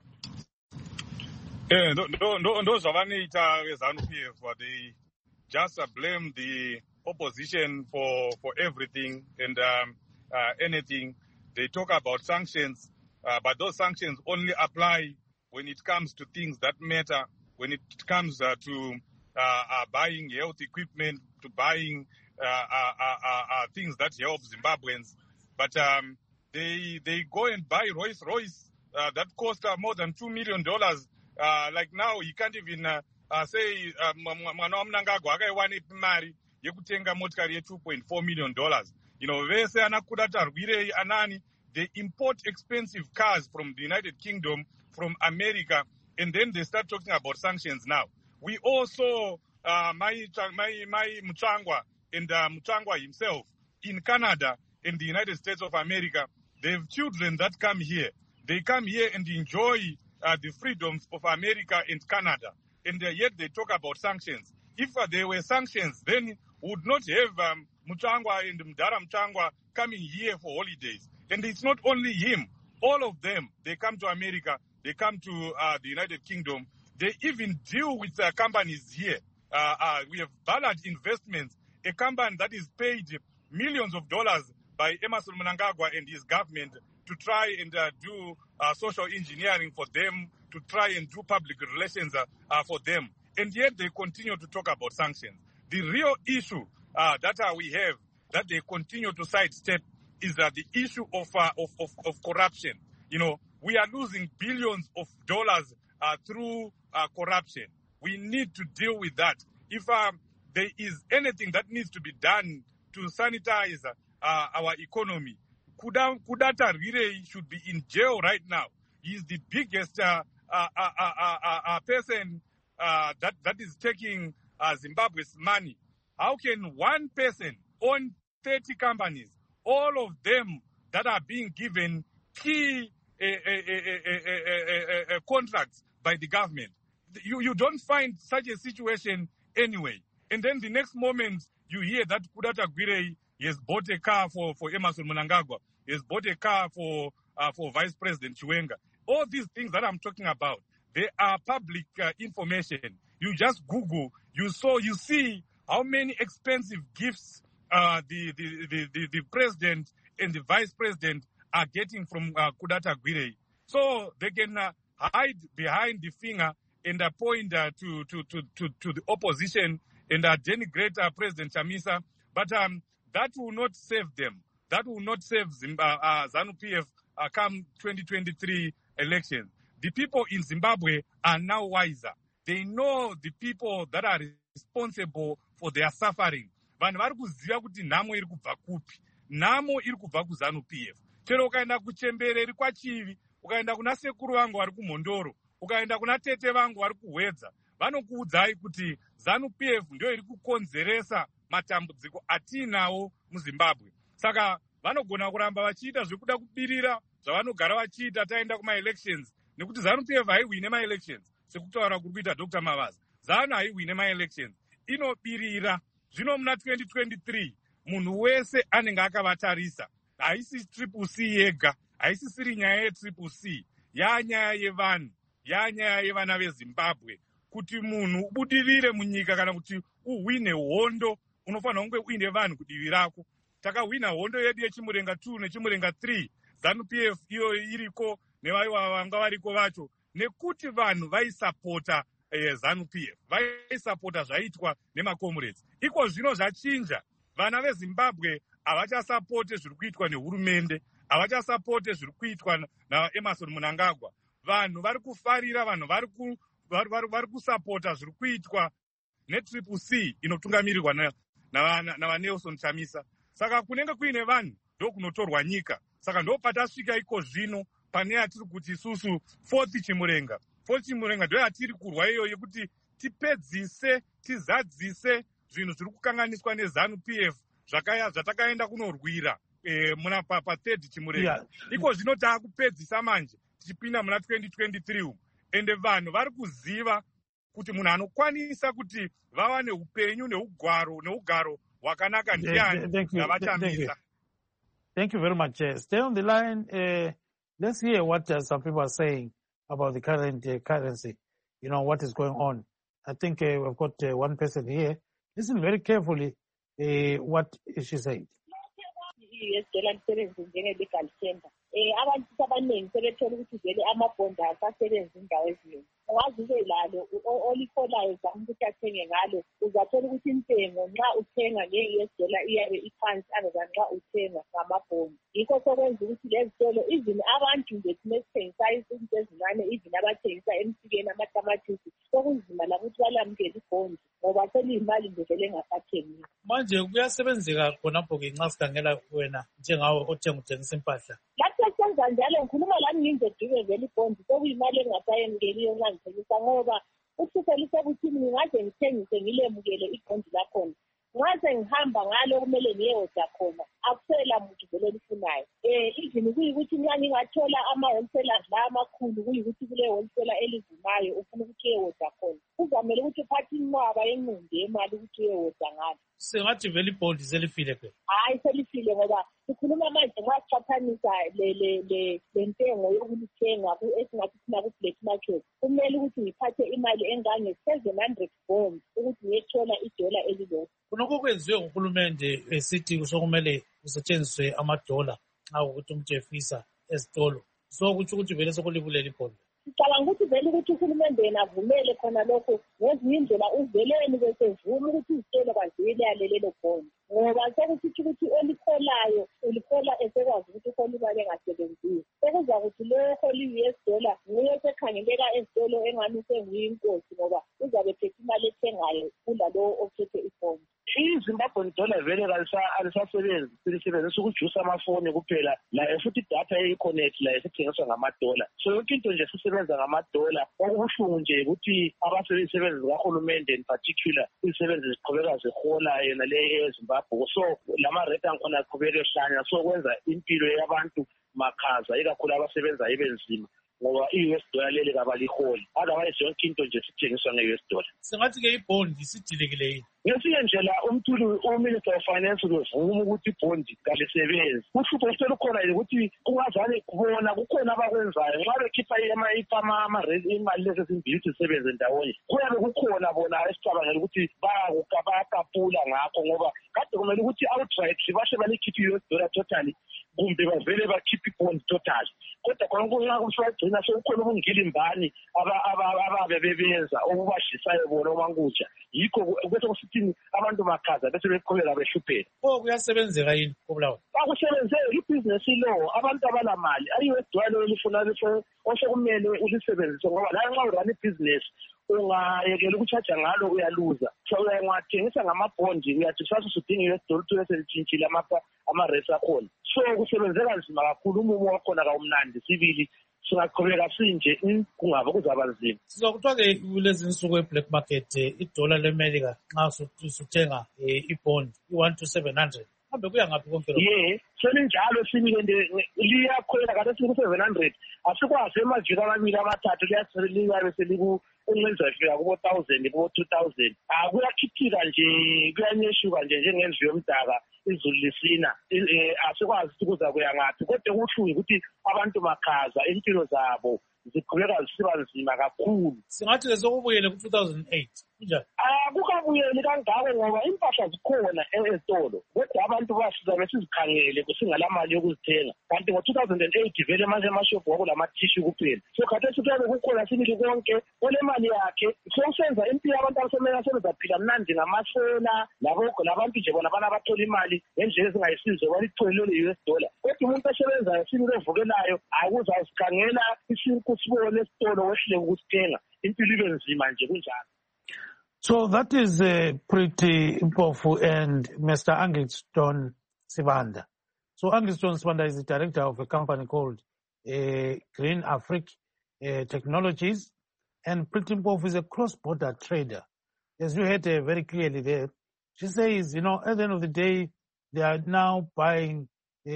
Those of ZANU-PF, they just blame the opposition for everything and anything. They talk about sanctions, but those sanctions only apply when it comes to things that matter, when it comes to buying health equipment, to buying things that help Zimbabweans. But they go and buy Rolls-Royce that cost more than $2 million. Like now, he can't even say, mwana wa Mnangagwa akaiwane mari yekutenga motikari $2.4 million. You know, vese anakudata rwirei anani. They import expensive cars from the United Kingdom, from America, and then they start talking about sanctions now. We also, my Muchangwa and Muchangwa himself in Canada, in the United States of America, they have children that come here. They come here and enjoy the freedoms of America and Canada, and yet they talk about sanctions. If there were sanctions, then we would not have Muchangwa and Mdara Muchangwa coming here for holidays. And it's not only him. All of them, they come to America, they come to the United Kingdom. They even deal with companies here. We have Ballard Investments, a company that is paid millions of dollars by Emmerson Mnangagwa and his government to try and do social engineering for them, to try and do public relations for them. And yet they continue to talk about sanctions. The real issue that we have, that they continue to sidestep, is the issue of corruption. You know, we are losing billions of dollars through corruption. We need to deal with that. If there is anything that needs to be done to sanitize our economy, Kudata Rirei should be in jail right now. He is the biggest person that is taking Zimbabwe's money. How can one person own 30 companies, all of them that are being given key contracts by the government? You don't find such a situation anyway. And then the next moment, you hear that Kudata Gwirei has bought a car for Emmerson Mnangagwa. He has bought a car for Vice President Chiwenga. All these things that I'm talking about, they are public information. You just Google, you see how many expensive gifts the president and the vice president are getting from Kudata Gwirei. So they can hide behind the finger and point to the opposition and denigrate President Chamisa. But that will not save them. That will not save ZANU-PF come 2023 elections. The people in Zimbabwe are now wiser. They know the people that are responsible for their suffering. Vanhu vari kuziva kuti nhamo iri kubva kupi. Nhamo iri kubva kuZANU-PF. Chero ukaenda kuChembereri kwaChivi, ukaenda kuna sekuru vangu vari kuMhondoro, ukaenda kuna tete vangu vari kuHwedza, vanokuudzai kuti ZANU-PF ndio iri kukonzeresa matambudziko atinawo muZimbabwe. Saka vanogona kuramba vachiita zvekuda kubirira zvavanogara vachiita taenda kuma-elections, nekuti ZANU-PF haiwine ma-elections sekutaura kuri kuita Dr. Mavaza. ZANU haiwine ma-elections, inobirira. Zvino muna 2023 munhu wese anenge akavatarisa. Haisi triple C yega, haisisiri nyaya yetriple C, yanyaya yevanhu, yanyaya yevana veZimbabwe. Kuti munhu ubudirire munyika kana kuti uhwine hondo, unofanira kunge uine vanhu kudivi rako. Takahwina hondo yedu yeChimurenga 2 neChimurenga 3, ZANU-PF iyo iriko nevaiwa vanga variko vacho, nekuti vanhu vaisapota ZANU-PF, vaisapota zvaitwa nemakomrades. Iko zvino zvachinja. Vana veZimbabwe havachasapote zviri kuitwa nehurumende, havachasapote zviri kuitwa naEmmerson Mnangagwa. Vanhu vari kufarira, vanhu vari kusapota zviri kuitwa netriple C inotungamirirwa naVanelson Chamisa. Saka kunenge kuine vanhu ndokunotorwa nyika. Saka ndopatasvika iko zvino pane yatiri kuti isusu fourth Chimurenga ndio yatiri kurwa iyo yekuti tipedzise, tizadzise zvinhu zviri kukanganiswa neZANU-PF zvatakaenda kunorwira muna third Chimurenga. Iko zvino taakupedzisa manje tichipinda muna 2023 umu. Ende vanhu vari kuziva kuti munhu anokwanisa kuti vava neupenyu neugaro hwakanaka ndiani navachamisa. Thank you very much. Stay on the line. Let's hear what some people are saying about the current currency. You know, what is going on. I think we've got one person here. Listen very carefully what she said. i-US dollar lisebenze njenge-legal tender. Abantu abaningi sebethola ukuthi vele amabhondi asasebenza indawo eziningi. Ungaze ube lalo olikholayo zama ukuthi athenge ngalo, uzathola ukuthi intengo nxa uthenga nge-US dollar iyabe iphansi other nxa uthenga ngamabhondi. Yikho sokwenza ukuthi lezitolo even abantu nje thina esithengisa izinto ezincane even abathengisa emsikeni amatamatisi sokunzima lakuthi balamukele ibhondi ngoba seliyimali nje vele engasathengiyo. Manje kuyasebenzeka khonapho-ke nxa sikhangela wena njengawe uthengisa impahla. Lapho senza njalo ngikhuluma lami ngingeduke vele ibhondi sekuyimali engasayemukeliyo nxa ngithengisa ngoba uhlupho lusekuthini ngingaze ngithengise ngilemukele ibhondi lakhona. Ngaze ngihamba ngalo kumele ngiyeyoda khona akusela muntu vele lifunayo. Even kuyikuthi nxa ngingathola ama-wholesalers la amakhulu kuyikuthi kule wholesaler elivumayo ufuna ukuthi uyeyoda khona. Kuzamele ukuthi uphathe inqwaba yenqumbi yemali ukuthi uyeyoda ngalo. Sengathi vele ibhondi selifile phela. Hayi selifile ngoba sikhuluma manje nxa siqhathanisa lentengo yokulithenga esingathi thina ku-black market. Kumele ukuthi ngiphathe imali engange-700 bonds ukuthi ngiyethola idola elilodwa. Khonokho kwenziwe nguhulumende esithi sokumele kusetshenziswe amadola nxa ukuthi umuntu efisa esitolo. So kutsho ukuthi vele sokulibulela ibhondi. Ngicabanga ukuthi vele ukuthi uhulumende yena avumele khona lokho ngezinye indlela uveleni besevuma ukuthi izitolo kaziyelale lelo bhondi. Ngoba sekusithi ukuthi olikholayo ulikhola esekwazi ukuthi ukhole imali engasebenziyo. Sekuza ukuthi lo ohola i-US dollar nguye osekhangeleka ezitolo engani senguyinkosi ngoba uzabe ephethe imali ethengayo kulalowo ophethe ibhondi. I-Zimbabwean dollar vele alisasebenzi, silisebenzisa ukujusa amafoni kuphela, la futhi idatha ye-connect la esithengiswa ngamadola. So yonke into nje sisebenza ngamadola. Okubuhlungu nje ukuthi abasebenzi zikahulumende in particular izisebenzi ziqhubeka zihola yena le eZimbabwe. So lama-rate angikhona aqhubeka ehlanya, so kwenza impilo yabantu makhaza ikakhulu abasebenza ibe nzima ngoba i-US dollar leli kabaliholi. Otherwise yonke into nje sithengiswa nge-US dollar. Sengathi-ke ibhondi isidilekile yini? Ngesinye ndlela uMinister of Finance uvuma ukuthi ibhondi kalisebenzi. Uhlupho selukhona ukuthi kungazane kubona kukhona abakwenzayo nxa bekhipha imali lezi ezimbili ukuthi zisebenze ndawonye. Kuyabe kukhona bona esicabangela ukuthi bayakapula ngakho ngoba kade kumele ukuthi outright bashe balikhiphe i-US dollar totally kumbe bavele bakhiphe ibhondi total. Kodwa khona kusagcina sekukhona ubungilimbani ababe bebenza okubashisayo bona omankutsha. Yikho bese kusithini abantu makhaza bese beqhubeka behlupheka. Kuyasebenzeka yini koBulawayo? Akusebenzeki ibhizinesi lo abantu abalamali i-US dollar elifuna osekumele ulisebenzise ngoba la nxa urana ibhizinesi ungayekela ukuchaja ngalo uyaluza. So ungathengisa ngamabhondi uyathi sasudinga i-US dollar ukuthi selitshintshile ama-rates akhona. So kusebenzeka nzima kakhulu, umumo wakhona kawumnandi sibili singaqhubeka sinje kungabe kuzaba nzima. Sizakuthiwa-ke kulezi nsuku e-black market idola le-America nxa usuthenga ibhondi i-1 to 700 hambe kuya ngaphi konke lokho? Selinjalo sibili liyakhwela kade siku-700 asikwazi emaviki amabili amathathu liyabe seliku-engenza fika kubo-1,000 kubo-2,000. Kuyakhithika nje kuyanyeshuka nje njengendlu yomdaka izulu lisina. Asikwazi ukuthi kuza kuya ngaphi kodwa kubuhlungu ukuthi abantu makhaza impilo zabo ziqhubeka zisiba nzima kakhulu. Singathi-ke sokubuyele ku-2008 kunjani? Kukabuyeli kangako ngoba impahla zikhona ezitolo kodwa abantu basiza besizikhangele singalamali yokuzithenga. Kanti ngo-2008 vele manje amashophu wakulamathishu kuphela. So khathesi kuyabe kukhona sibili konke olemali yakhe sokusenza impilo yabantu abasemele sebezaphila mnandi ngamasela labantu nje bona abathola imali ngendlela ezingayisizo balithole le-US dollar. Kodwa umuntu osebenzayo sibili ovukelayo akuzawusikhangela isinku sibone esitolo wehluleka ukusithenga impilo ibe nzima nje kunjalo. So that is pretty Mpofu and Mr. Angiston Sibanda. So Angiston Sibanda is the director of a company called Green Africa Technologies, and Pretty Mpofu is a cross-border trader. As you heard very clearly there, she says, at the end of the day, they are now buying,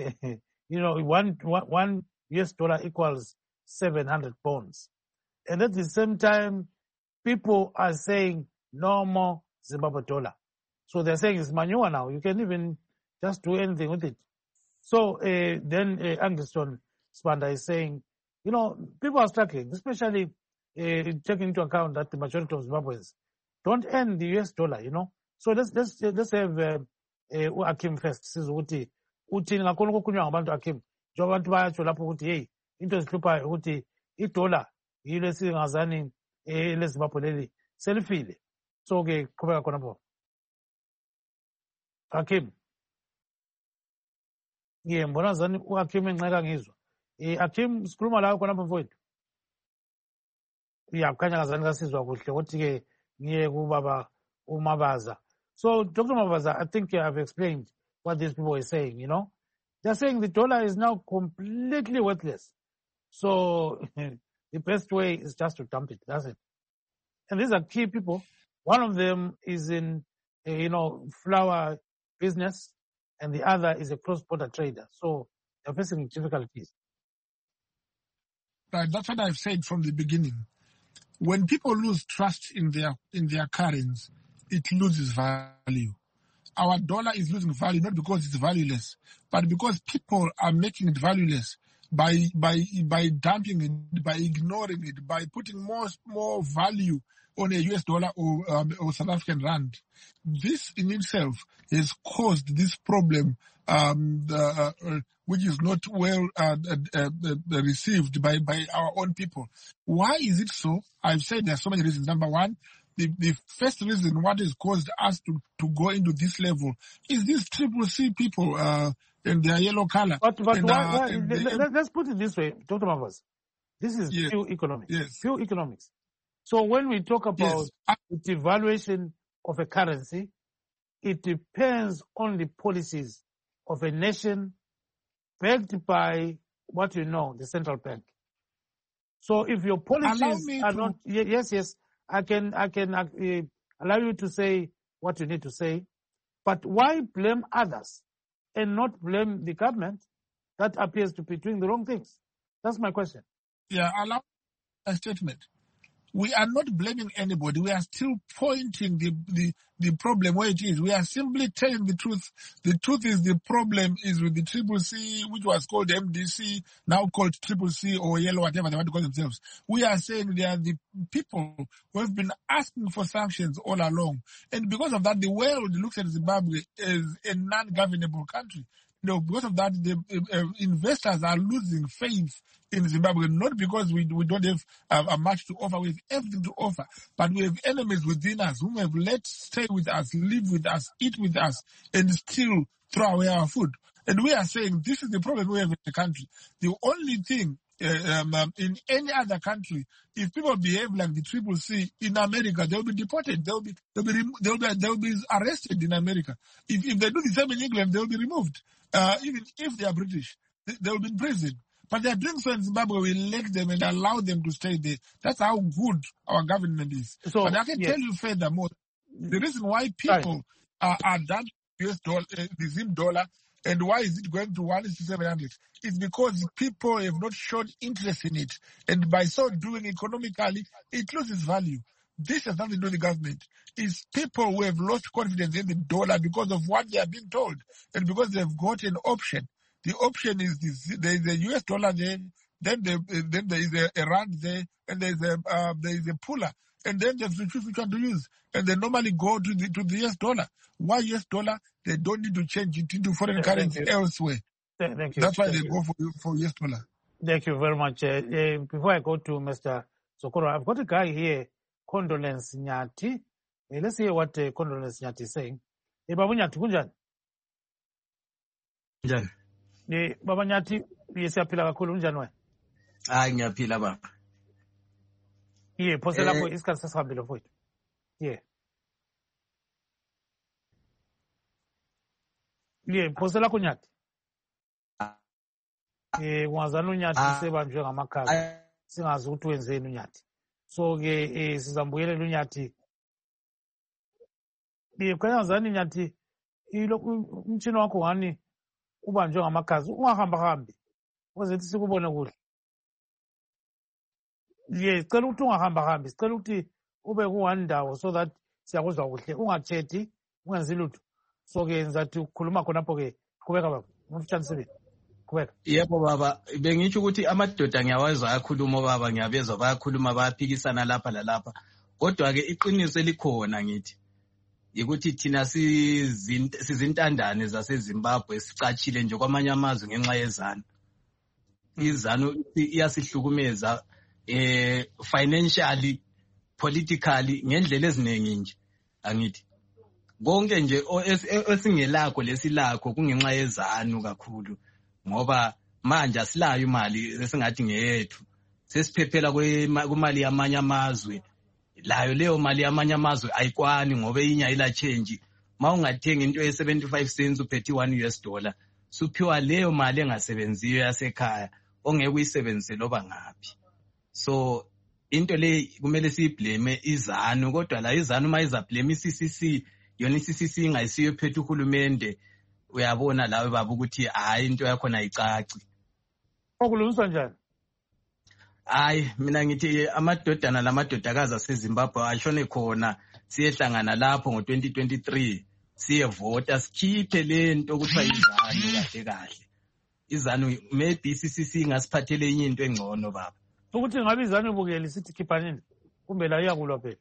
one US dollar equals 700 bonds. And at the same time, people are saying no more Zimbabwe dollar. So they're saying it's manure now. You can even just do anything with it. So then Angiston Sibanda is saying, people are struggling, especially taking into account that the majority of Zimbabweans don't earn the US dollar, So let's have Akim first. Sizuti uthini ngakhona ukukhulunywa ngabantu Hakim njengoba abantu bayatsho lapho ukuthi hey into ezihluphayo ukuthi idola yilo esingazani leZimbabwe leli selifile. So ke qhubeka khona pho Hakim. Mbona zani uHakim enxeka ngizwa. Hakim sikhuluma lawo khona mfowethu. Kukhanya ngazani kasizwa kuhle ukuthi ke ngiye kubaba uMabaza. So Dr. Mabaza, I think I've explained what these people are saying, you know. They're saying the dollar is now completely worthless. So the best way is just to dump it, that's it. And these are key people. One of them is in, flour business, and the other is a cross-border trader. So they're facing difficulties. Right, that's what I've said from the beginning. When people lose trust in their currency, it loses value. Our dollar is losing value not because it's valueless, but because people are making it valueless by dumping it, by ignoring it, by putting more value on a US dollar or South African rand. This in itself has caused this problem, which is not well received by our own people. Why is it so? I've said there are so many reasons. Number one, the first reason what has caused us to go into this level is these CCC people and their yellow color. But why? Let's put it this way, Dr. Mavas. This is pure economics. Yes. Pure economics. So when we talk about the devaluation of a currency, it depends on the policies of a nation backed by what you know, the central bank. So if your policies are not, yes, I can allow you to say what you need to say, but why blame others and not blame the government that appears to be doing the wrong things? That's my question. Yeah, allow a statement. We are not blaming anybody. We are still pointing the problem where it is. We are simply telling the truth. The truth is the problem is with the CCC, which was called MDC, now called CCC or Yellow, whatever they want to call themselves. We are saying they are the people who have been asking for sanctions all along. And because of that, the world looks at Zimbabwe as a non-governable country. No, because of that, the investors are losing faith in Zimbabwe, not because we don't have much to offer. We have everything to offer, but we have enemies within us whom have let stay with us, live with us, eat with us, and still throw away our food. And we are saying this is the problem we have in the country. The only thing in any other country, if people behave like the CCC in America, they will be deported. They will be arrested in America. If they do the same in England, they will be removed. Even if they are British, they will be in prison. But they are doing so in Zimbabwe. We let them and allow them to stay there. That's how good our government is. So, but I can tell you furthermore, the reason why people are down US dollar, the Zim dollar, and why is it going to 1:700? It's because people have not shown interest in it. And by so doing economically, it loses value. This has nothing to do with the government. It's people who have lost confidence in the dollar because of what they are being told and because they've got an option. The option is this: there is a US dollar there, then there is a rand there, and there is a puller, and then they have to choose which one to use. And they normally go to the US dollar. Why US dollar? They don't need to change it into foreign currency elsewhere. Thank you. That's why they go for US dollar. Thank you very much. Before I go to Mr. Sokoro, I've got a guy here, Condolence Nyati. Let's hear what Condolence Nyati is saying. Baba Nyati, kunjani? Njani? Baba Nyati, siyaphila kakhulu unjani wena? Hayi ngiyaphila baba. Phose lapho isikhathi sesihambile mfowethu. Phose lakho Nyati. Ungazana uNyati sebanjwe ngamakhazi. Singazi ukuthi wenzeni uNyati. So ke sizambuyelela uNyati. Kanyazani Nyati, umtshini wakho ngani ubanjwe ngamakhazi, ungahamba hambi. Uzethi sikubone kuhle. Sicela ukuthi ungahamba hambi, sicela ukuthi ube ku-one ndawo so that siyakuzwa kuhle, ungathethi, ungenzi lutho. So ke ngizathi ukukhuluma khonapho ke, qhubeka baba, ngomfutshane sibili. Qhubeka. Yebo baba, bengitsho ukuthi amadoda ngiyawazwa ayakhuluma baba, ngiyabezwa bayakhuluma bayaphikisana lapha lalapha. Kodwa ke iqiniso likhona ngithi. ukuthi thina sizintandane zaseZimbabwe sicatshile nje kwamanye amazwe ngenxa yezanu. Izanu iyasihlukumeza financially, politically, ngendlela eziningi nje angithi. Konke nje esingelakho lesilakho kungenxa yezanu kakhulu, ngoba manje asilayo imali esingathi ngeyethu. Sesiphephela kumali yamanye amazwe. Layo leyo mali yamanye amazwe ayikwani ngoba inya ila change. Mawungathenga into ye75 cents uphethe $1, suphiwa leyo mali engasebenziyo yasekhaya ongeke uyisebenzise loba ngapi. So into le kumele siyiblame izanu, kodwa la izanu mayiza blame iCCC, yona iCCC ingayisiyo phethe uhulumende, uyabona lawe baba ukuthi hayi into yakho ayicaci. Okulungiswa njani? Hayi mina ngithi amadodana lamadodakazi aseZimbabwe ashone khona siyehlangana lapho ngo2023 siyevota sikhiphe lento okuthiwa izanu kahle kahle. Izanu maybe iCCC ingasiphathele enye into engcono baba. Ukuthi ngabe izanu ibukele sithi khiphanini kumbe la iyakulwa phela.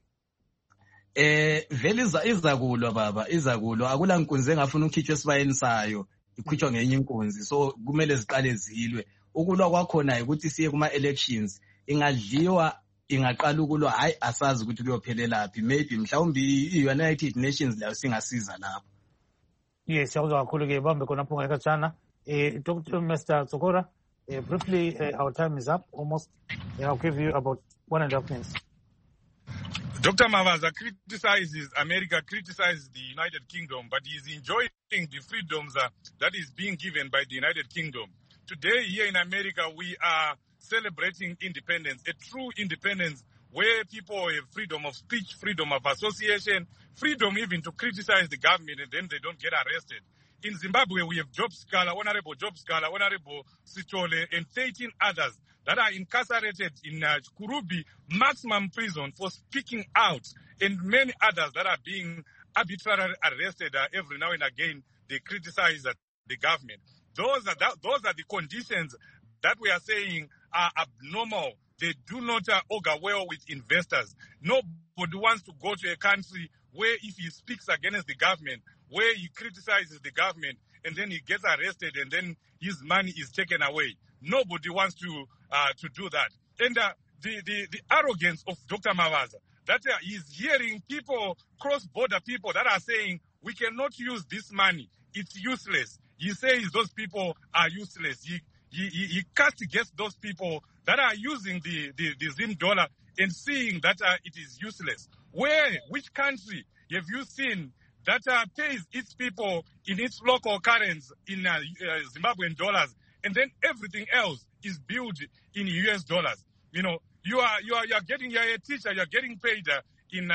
Vele izakulwa baba, izakulwa. Akula nkunzi engafuna ukukhitshwa esibayeni sayo, ikhitshwa ngenye inkunzi. So kumele ziqale zilwe. Ukulwa kwakhona ukuthi siye kuma elections, ingadliwa ingaqala ukulwa, hayi asazi ukuthi kuyophelelaphi. Maybe mhlawumbe iUnited Nations layo singasiza lapho. Yes, siyakuzwa kakhulu ke bambe khona phunga ekhatshana. Dr. Mr. Tsokora, briefly, our time is up almost. I'll give you about 1.5 minutes. Dr. Mavaza criticizes America, criticizes the United Kingdom, but he is enjoying the freedoms that is being given by the United Kingdom. Today, here in America, we are celebrating independence, a true independence where people have freedom of speech, freedom of association, freedom even to criticize the government, and then they don't get arrested. In Zimbabwe, we have Job Scala, Honorable Job Scala, Honorable Sitole, and 13 others that are incarcerated in Kurubi maximum prison for speaking out, and many others that are being arbitrarily arrested every now and again. They criticize the government. Those are the conditions that we are saying are abnormal. They do not augur well with investors. Nobody wants to go to a country where if he speaks against the government, where he criticizes the government, and then he gets arrested and then his money is taken away. Nobody wants to do that. And the arrogance of Dr. Mavaza, that he's hearing people, cross-border people that are saying, we cannot use this money. It's useless. He says those people are useless. He cuts against those people that are using the Zim dollar and seeing that it is useless. Which country have you seen that pays its people in its local currency in Zimbabwean dollars, and then everything else is built in US dollars? You know, you're a teacher, you're getting paid in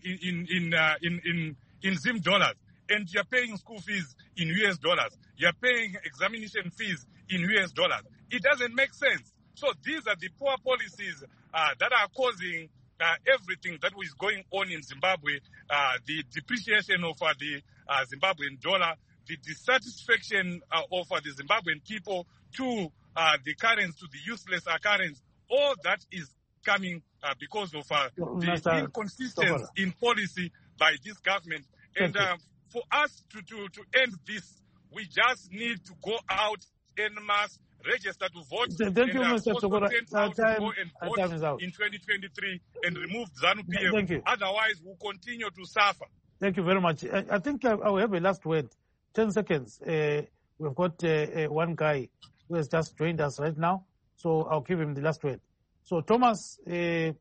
Zim dollars, and you're paying school fees in US dollars. You're paying examination fees in US dollars. It doesn't make sense. So these are the poor policies that are causing everything that is going on in Zimbabwe, the depreciation of the Zimbabwean dollar, the dissatisfaction of the Zimbabwean people to the currency, to the useless currency. All that is coming because of the inconsistency in policy by this government. And for us to end this, we just need to go out en masse, register to vote. Thank you, Mr. Tsokora. Time is out. In 2023 and remove ZANU-PF. Thank you. Otherwise, we'll continue to suffer. Thank you very much. I think I will have a last word. 10 seconds. We've got one guy who has just joined us right now, so I'll give him the last word. So, Thomas, 10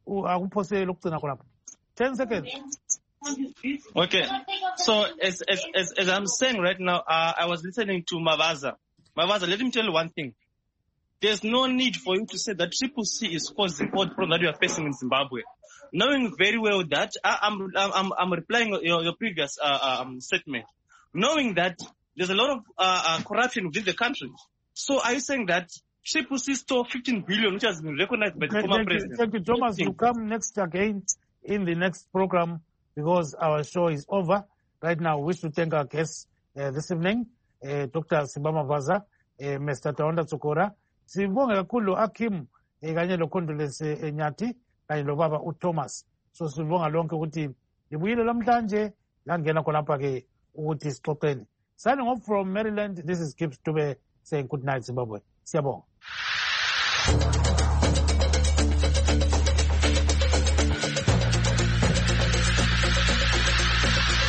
seconds. Okay. So, as I'm saying right now, I was listening to Mavaza. Mavaza, let me tell you one thing. There's no need for you to say that CCC is causing all the problems that you are facing in Zimbabwe. Knowing very well that, I'm replying your previous statement. Knowing that there's a lot of corruption within the country. So are you saying that CCC stole 15 billion, which has been recognized by the former president? Thank you, Thomas. You come next again in the next program because our show is over. Right now, we wish to thank our guests this evening, Dr. Simbama Vaza, Mr. Taonda Tsokora. Sibonga kakhulu Akim kanye lo Condolence Nyati kanye lo baba uThomas. So sibonga lonke ukuthi libuyile namhlanje langena khonapha-ke ukuthi sixoxeni. Signing off from Maryland, this is Gibbs Dube saying good night, Zimbabwe. Siyabonga.